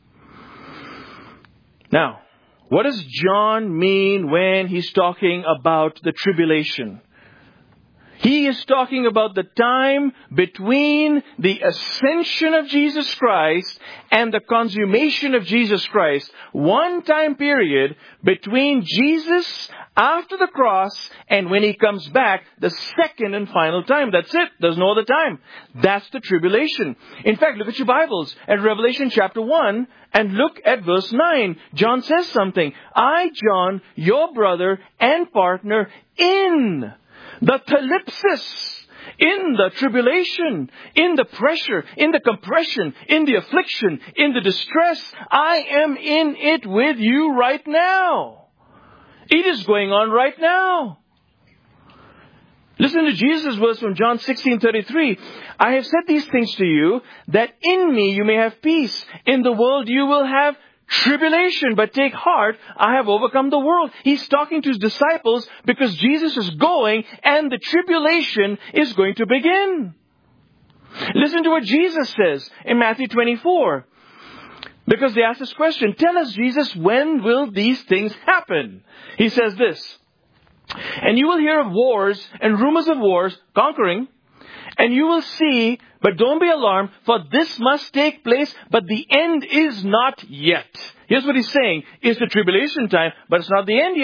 Now, what does John mean when he's talking about the tribulation? He is talking about the time between the ascension of Jesus Christ and the consummation of Jesus Christ. One time period between Jesus after the cross and when he comes back the second and final time. That's it. There's no other time. That's the tribulation. In fact, look at your Bibles at Revelation chapter one and look at verse nine. John says something. I, John, your brother and partner in the thalipsis, in the tribulation, in the pressure, in the compression, in the affliction, in the distress. I am in it with you right now. It is going on right now. Listen to Jesus' words from John sixteen thirty-three. I have said these things to you, that in me you may have peace. In the world you will have tribulation, but take heart, I have overcome the world. He's talking to his disciples because Jesus is going and the tribulation is going to begin. Listen to what Jesus says in Matthew twenty-four. Because they ask this question, tell us, Jesus, when will these things happen? He says this, and you will hear of wars and rumors of wars, conquering, and you will see, but don't be alarmed, for this must take place, but the end is not yet. Here's what he's saying. It's the tribulation time, but it's not the end yet.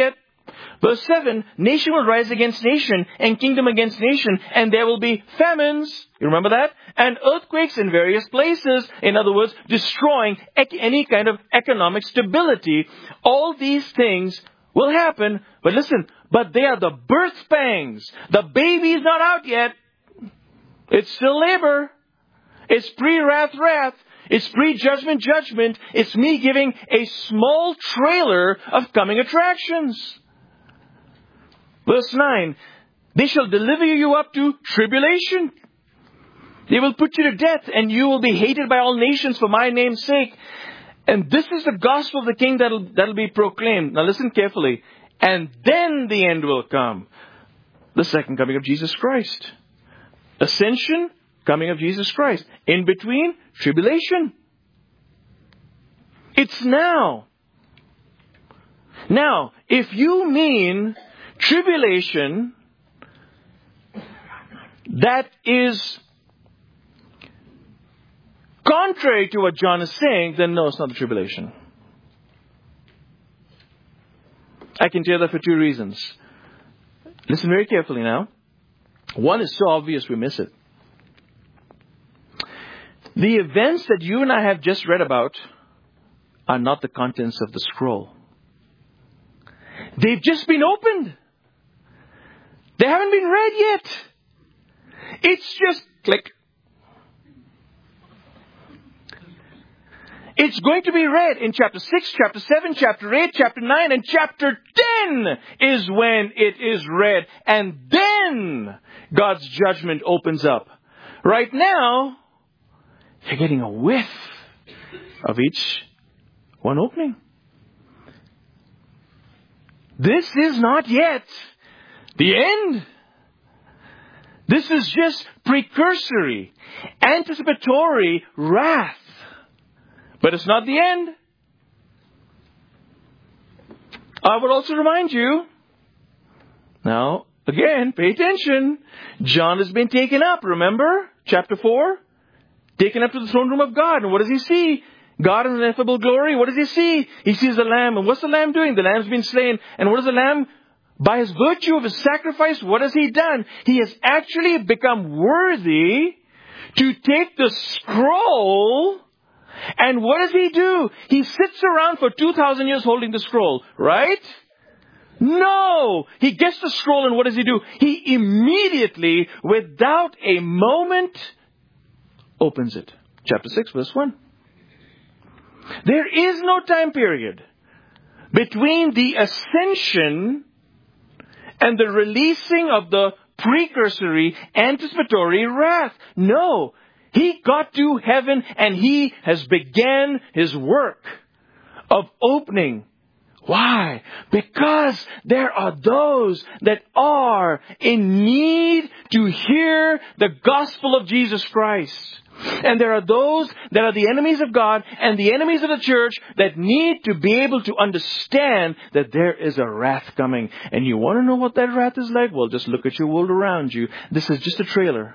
Verse seven, nation will rise against nation and kingdom against nation, and there will be famines. You remember that? And earthquakes in various places. In other words, destroying ec- any kind of economic stability. All these things will happen. But listen, but they are the birth pangs. The baby is not out yet. It's still labor. It's pre-wrath wrath. It's pre-judgment judgment. It's me giving a small trailer of coming attractions. Verse nine, they shall deliver you up to tribulation. They will put you to death, and you will be hated by all nations for my name's sake. And this is the gospel of the King that'll, that'll be proclaimed. Now listen carefully. And then the end will come. The second coming of Jesus Christ. Ascension, coming of Jesus Christ. In between, tribulation. It's now. Now, if you mean tribulation that is contrary to what John is saying, then no, it's not the tribulation. I can tell you that for two reasons. Listen very carefully now. One is so obvious we miss it. The events that you and I have just read about are not the contents of the scroll. They've just been opened. They haven't been read yet. It's just click. It's going to be read in chapter six, chapter seven, chapter eight, chapter nine, and chapter ten is when it is read. And then God's judgment opens up. Right now, you're getting a whiff of each one opening. This is not yet the end. This is just precursory, anticipatory wrath. But it's not the end. I would also remind you, now, again, pay attention. John has been taken up, remember? Chapter four? Taken up to the throne room of God. And what does he see? God in ineffable glory. What does he see? He sees the Lamb. And what's the Lamb doing? The Lamb's been slain. And what does the Lamb, by his virtue of his sacrifice, what has he done? He has actually become worthy to take the scroll. And what does he do? He sits around for two thousand years holding the scroll, right? No! He gets the scroll and what does he do? He immediately, without a moment, opens it. Chapter six, verse one. There is no time period between the ascension and the releasing of the precursory, anticipatory wrath. No. He got to heaven and he has began his work of opening. Why? Because there are those that are in need to hear the gospel of Jesus Christ. And there are those that are the enemies of God and the enemies of the church that need to be able to understand that there is a wrath coming. And you want to know what that wrath is like? Well, just look at your world around you. This is just a trailer.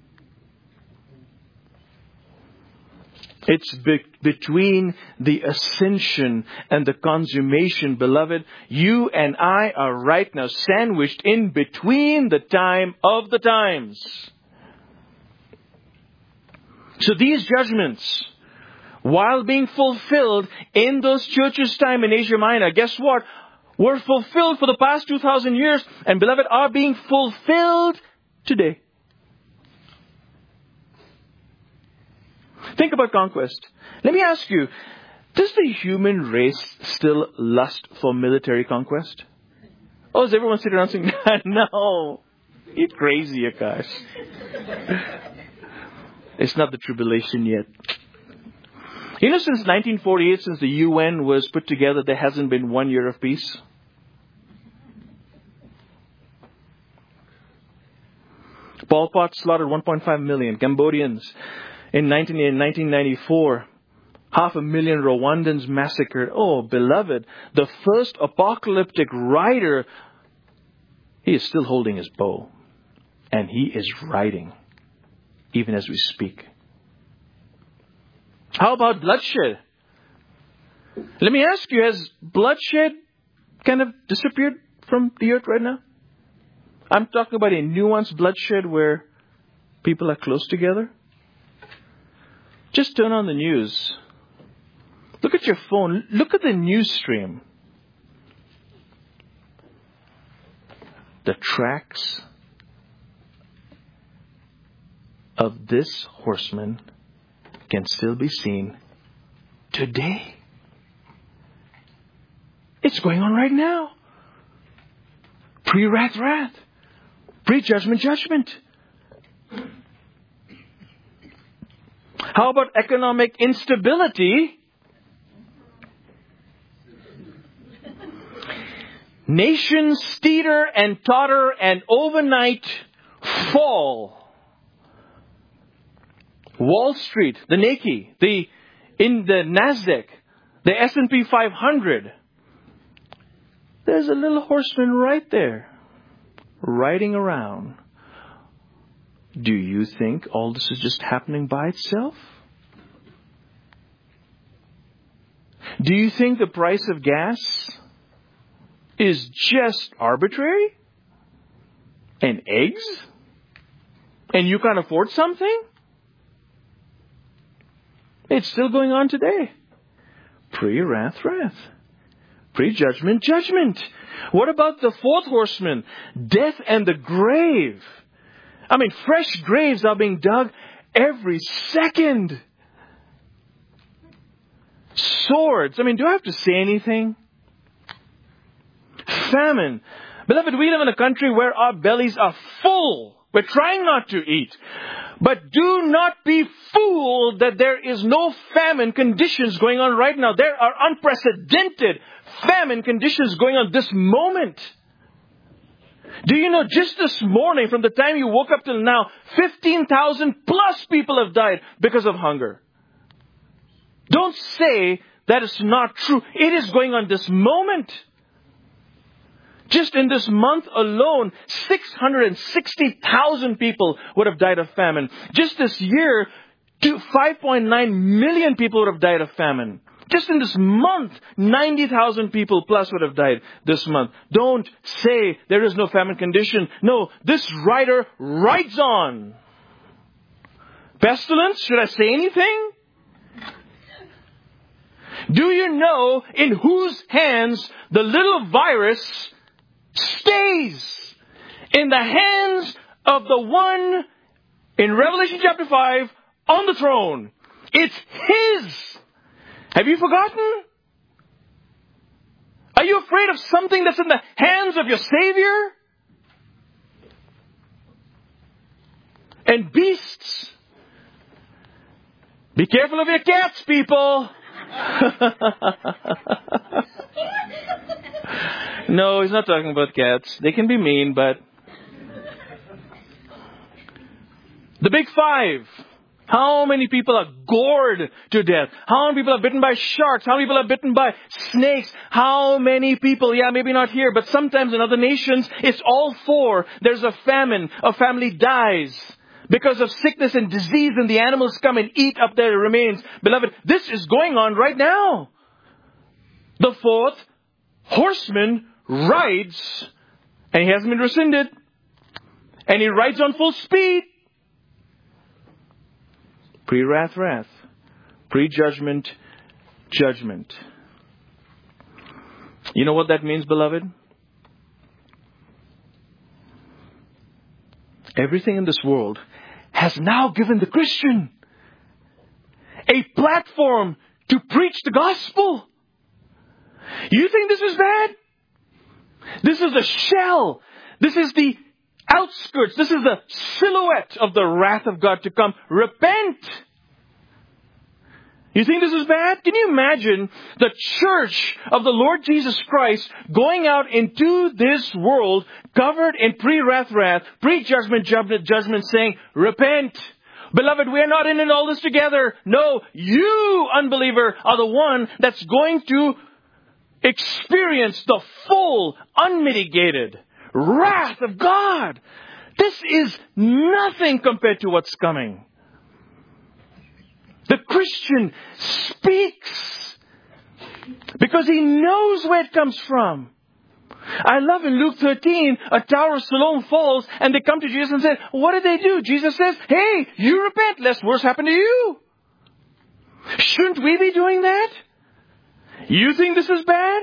It's be- between the ascension and the consummation, beloved. You and I are right now sandwiched in between the time of the times. So these judgments, while being fulfilled in those churches' time in Asia Minor, guess what? Were fulfilled for the past two thousand years and, beloved, are being fulfilled today. Think about conquest. Let me ask you, does the human race still lust for military conquest? Oh, is everyone sitting around saying, no, you're crazy, Akash. It's not the tribulation yet. You know, since nineteen forty-eight, since the U N was put together, there hasn't been one year of peace. Pol Pot slaughtered one point five million Cambodians. In nineteen ninety-four, half a million Rwandans massacred. Oh, beloved, the first apocalyptic writer, he is still holding his bow. And he is writing, even as we speak. How about bloodshed? Let me ask you, has bloodshed kind of disappeared from the earth right now? I'm talking about a nuanced bloodshed where people are close together. Just turn on the news. Look at your phone. Look at the news stream. The tracks of this horseman can still be seen today. It's going on right now. Pre-wrath, wrath. Pre-judgment, judgment. How about economic instability? Nations teeter and totter and overnight fall. Wall Street, the Nikkei, the in the Nasdaq, the S and P five hundred. There's a little horseman right there, riding around. Do you think all this is just happening by itself? Do you think the price of gas is just arbitrary? And eggs? And you can't afford something? It's still going on today. Pre-wrath, wrath. Pre-judgment, judgment. What about the fourth horseman? Death and the grave. I mean, fresh graves are being dug every second. Swords. I mean, do I have to say anything? Famine. Beloved, we live in a country where our bellies are full. We're trying not to eat. But do not be fooled that there is no famine conditions going on right now. There are unprecedented famine conditions going on this moment. Do you know, just this morning, from the time you woke up till now, fifteen thousand plus people have died because of hunger. Don't say that it's not true. It is going on this moment. Just in this month alone, six hundred sixty thousand people would have died of famine. Just this year, five point nine million people would have died of famine. Just in this month, ninety thousand people plus would have died this month. Don't say there is no famine condition. No, this rider rides on. Pestilence, should I say anything? Do you know in whose hands the little virus stays? In the hands of the one in Revelation chapter five on the throne. It's His. Have you forgotten? Are you afraid of something that's in the hands of your Savior? And beasts. Be careful of your cats, people. No, he's not talking about cats. They can be mean, but... The big five. How many people are gored to death? How many people are bitten by sharks? How many people are bitten by snakes? How many people, yeah, maybe not here, but sometimes in other nations, it's all four. There's a famine. A family dies because of sickness and disease, and the animals come and eat up their remains. Beloved, this is going on right now. The fourth horseman rides, and he hasn't been rescinded, and he rides on full speed. Pre-wrath, wrath. Pre-judgment, judgment. You know what that means, beloved? Everything in this world has now given the Christian a platform to preach the gospel. You think this is bad? This is the shell. This is the outskirts. This is the silhouette of the wrath of God to come. Repent. You think this is bad? Can you imagine the church of the Lord Jesus Christ going out into this world covered in pre-wrath, wrath, pre-judgment, judgment, judgment, saying, repent. Beloved, we are not in it all this together. No, you, unbeliever, are the one that's going to experience the full, unmitigated wrath of God. This is nothing compared to what's coming. The Christian speaks because he knows where it comes from. I love in Luke thirteen, a Tower of Siloam falls and they come to Jesus and say, what did they do? Jesus says, hey, you repent lest worse happen to you. Shouldn't we be doing that? You think this is bad?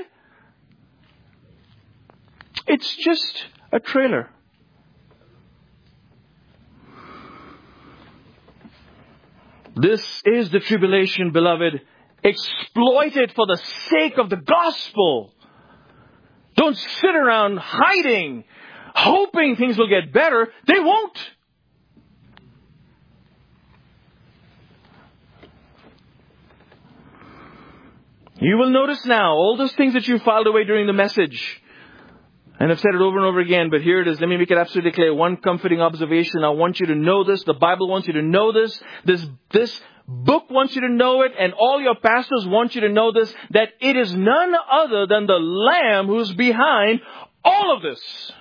It's just a trailer. This is the tribulation, beloved. Exploit it for the sake of the gospel. Don't sit around hiding, hoping things will get better. They won't. You will notice now all those things that you filed away during the message. And I've said it over and over again, but here it is. Let me make it absolutely clear. One comforting observation. I want you to know this. The Bible wants you to know this. This, this book wants you to know it. And all your pastors want you to know this. That it is none other than the Lamb who's behind all of this.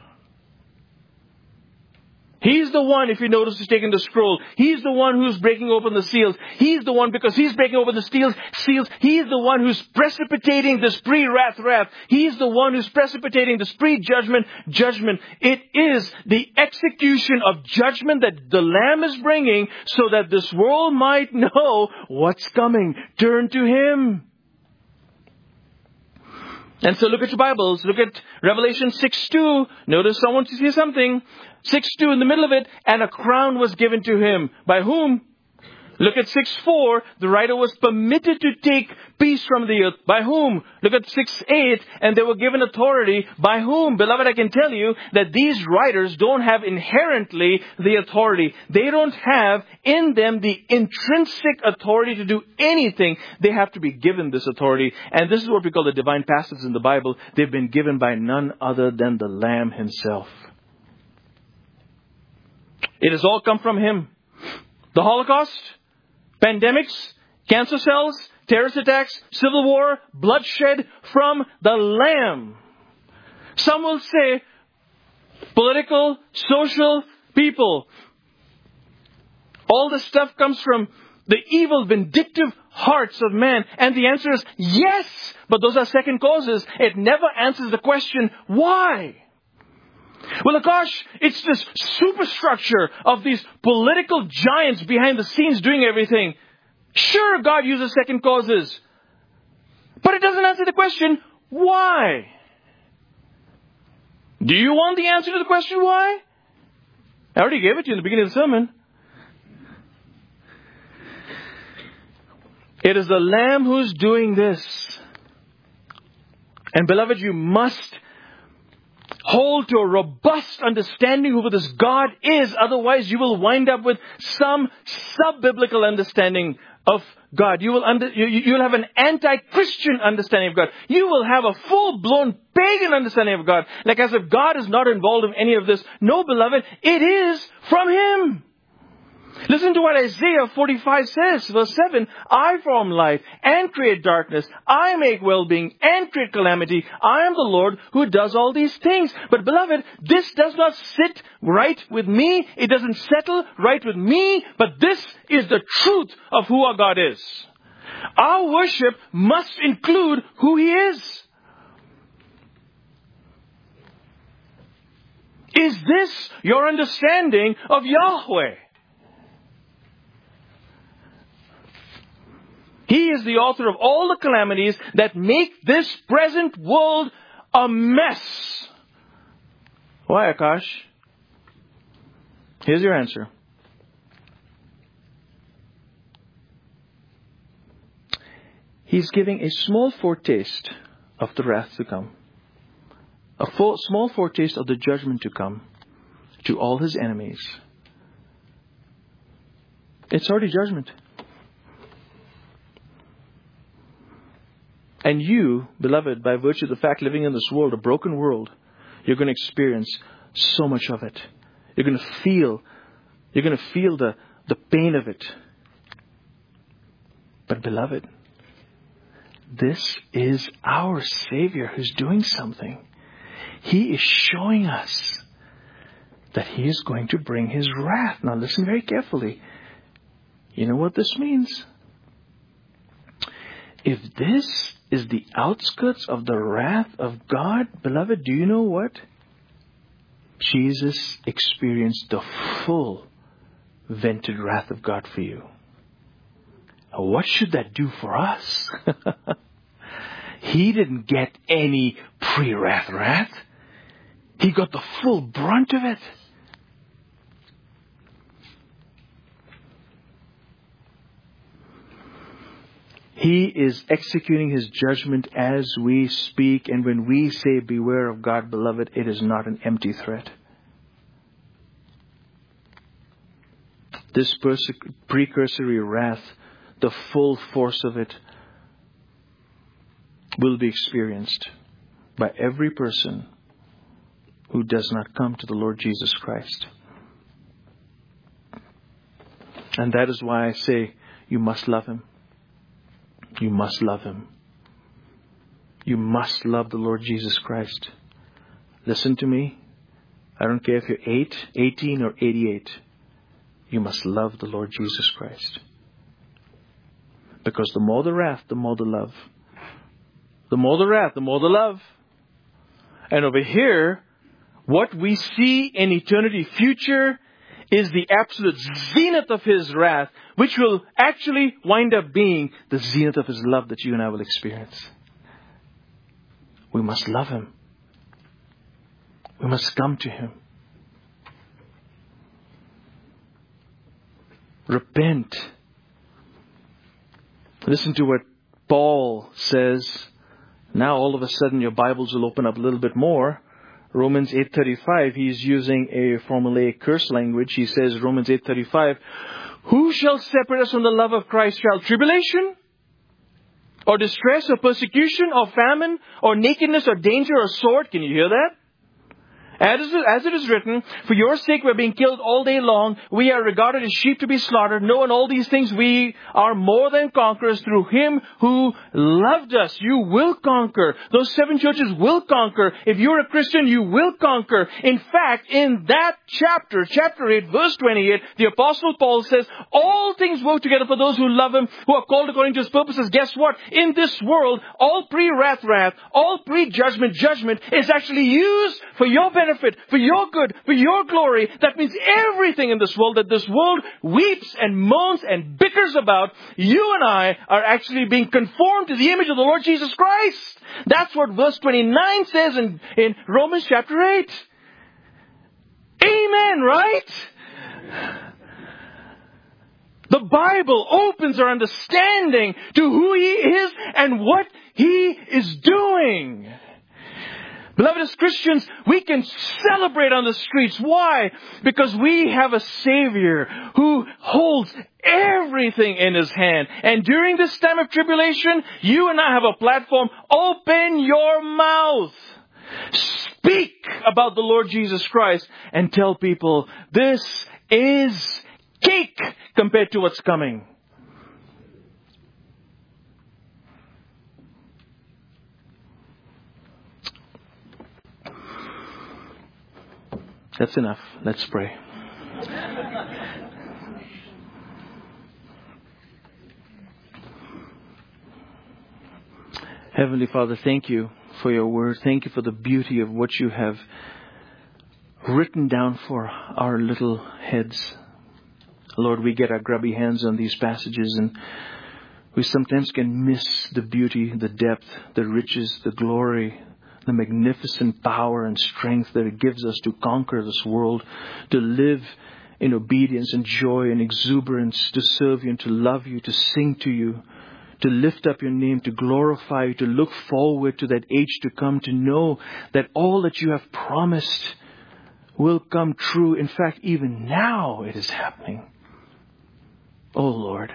He's the one, if you notice, who's taking the scroll. He's the one who's breaking open the seals. He's the one, because he's breaking open the seals, seals, he's the one who's precipitating this pre-wrath wrath. He's the one who's precipitating this pre-judgment judgment. It is the execution of judgment that the Lamb is bringing so that this world might know what's coming. Turn to Him. And so look at your Bibles. Look at Revelation six two. Notice someone to see something. six two in the middle of it. And a crown was given to him. By whom? Look at six four. The writer was permitted to take peace from the earth. By whom? Look at six eight. And they were given authority. By whom? Beloved, I can tell you that these writers don't have inherently the authority. They don't have in them the intrinsic authority to do anything. They have to be given this authority. And this is what we call the divine passives in the Bible. They've been given by none other than the Lamb Himself. It has all come from Him. The Holocaust, pandemics, cancer cells, terrorist attacks, civil war, bloodshed, from the Lamb. Some will say political, social, people. All this stuff comes from the evil, vindictive hearts of man. And the answer is yes, but those are second causes. It never answers the question, why? Well, gosh, it's this superstructure of these political giants behind the scenes doing everything. Sure, God uses second causes. But it doesn't answer the question, why? Do you want the answer to the question, why? I already gave it to you in the beginning of the sermon. It is the Lamb who's doing this. And beloved, you must hold to a robust understanding of who this God is. Otherwise, you will wind up with some sub-biblical understanding of God. You will under, you, you will have an anti-Christian understanding of God. You will have a full-blown pagan understanding of God. Like as if God is not involved in any of this. No, beloved, it is from Him. Listen to what Isaiah forty-five says, verse seven. I form light and create darkness. I make well-being and create calamity. I am the Lord who does all these things. But beloved, this does not sit right with me. It doesn't settle right with me. But this is the truth of who our God is. Our worship must include who He is. Is this your understanding of Yahweh? He is the author of all the calamities that make this present world a mess. Why, Akash? Here's your answer. He's giving a small foretaste of the wrath to come. A full, small foretaste of the judgment to come to all His enemies. It's already judgment. And you, beloved, by virtue of the fact living in this world, a broken world, you're going to experience so much of it. You're going to feel, you're going to feel the, the pain of it. But beloved, this is our Savior who's doing something. He is showing us that He is going to bring His wrath. Now listen very carefully. You know what this means? If this is the outskirts of the wrath of God. Beloved, do you know what? Jesus experienced the full vented wrath of God for you. Now, what should that do for us? He didn't get any pre-wrath wrath. He got the full brunt of it. He is executing His judgment as we speak. And when we say, beware of God, beloved, it is not an empty threat. This perse- precursory wrath, the full force of it, will be experienced by every person who does not come to the Lord Jesus Christ. And that is why I say, you must love Him. You must love Him. You must love the Lord Jesus Christ. Listen to me. I don't care if you're eight, eighteen, or eighty-eight. You must love the Lord Jesus Christ. Because the more the wrath, the more the love. The more the wrath, the more the love. And over here, what we see in eternity future is the absolute zenith of His wrath, which will actually wind up being the zenith of His love that you and I will experience. We must love Him. We must come to Him. Repent. Listen to what Paul says. Now all of a sudden your Bibles will open up a little bit more. Romans eight thirty-five, he's using a formulaic curse language. He says, Romans eight thirty-five, who shall separate us from the love of Christ? Shall tribulation, or distress, or persecution, or famine, or nakedness, or danger, or sword? Can you hear that? As it is written, for your sake we are being killed all day long. We are regarded as sheep to be slaughtered. No, in all these things we are more than conquerors through Him who loved us. You will conquer. Those seven churches will conquer. If you're a Christian, you will conquer. In fact, in that chapter, chapter eight, verse twenty-eight, the Apostle Paul says, all things work together for those who love Him, who are called according to His purposes. Guess what? In this world, all pre-wrath wrath, all pre-judgment judgment is actually used for your benefit. For your good, for your glory. That means everything in this world that this world weeps and moans and bickers about, you and I are actually being conformed to the image of the Lord Jesus Christ. That's what verse twenty-nine says in, in Romans chapter eight. Amen, right? The Bible opens our understanding to who He is and what He is doing. Beloved, as Christians, we can celebrate on the streets. Why? Because we have a Savior who holds everything in His hand. And during this time of tribulation, you and I have a platform. Open your mouth. Speak about the Lord Jesus Christ and tell people, this is cake compared to what's coming. That's enough. Let's pray. Heavenly Father, thank you for your word. Thank you for the beauty of what you have written down for our little heads. Lord, we get our grubby hands on these passages and we sometimes can miss the beauty, the depth, the riches, the glory, the magnificent power and strength that it gives us to conquer this world, to live in obedience and joy and exuberance, to serve you and to love you, to sing to you, to lift up your name, to glorify you, to look forward to that age to come, to know that all that you have promised will come true. In fact, even now it is happening. Oh Lord,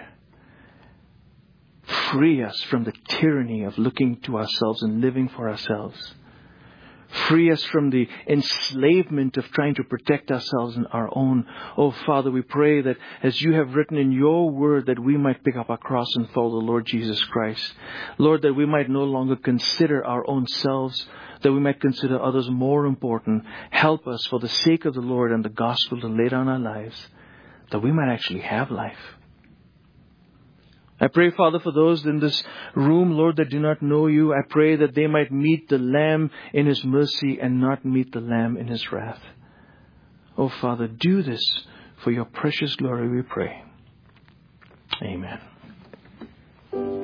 free us from the tyranny of looking to ourselves and living for ourselves. Free us from the enslavement of trying to protect ourselves and our own. Oh Father, we pray that as you have written in your word that we might pick up our cross and follow the Lord Jesus Christ. Lord, that we might no longer consider our own selves, that we might consider others more important. Help us for the sake of the Lord and the gospel to lay down our lives, that we might actually have life. I pray, Father, for those in this room, Lord, that do not know you. I pray that they might meet the Lamb in His mercy and not meet the Lamb in His wrath. Oh, Father, do this for your precious glory, we pray. Amen.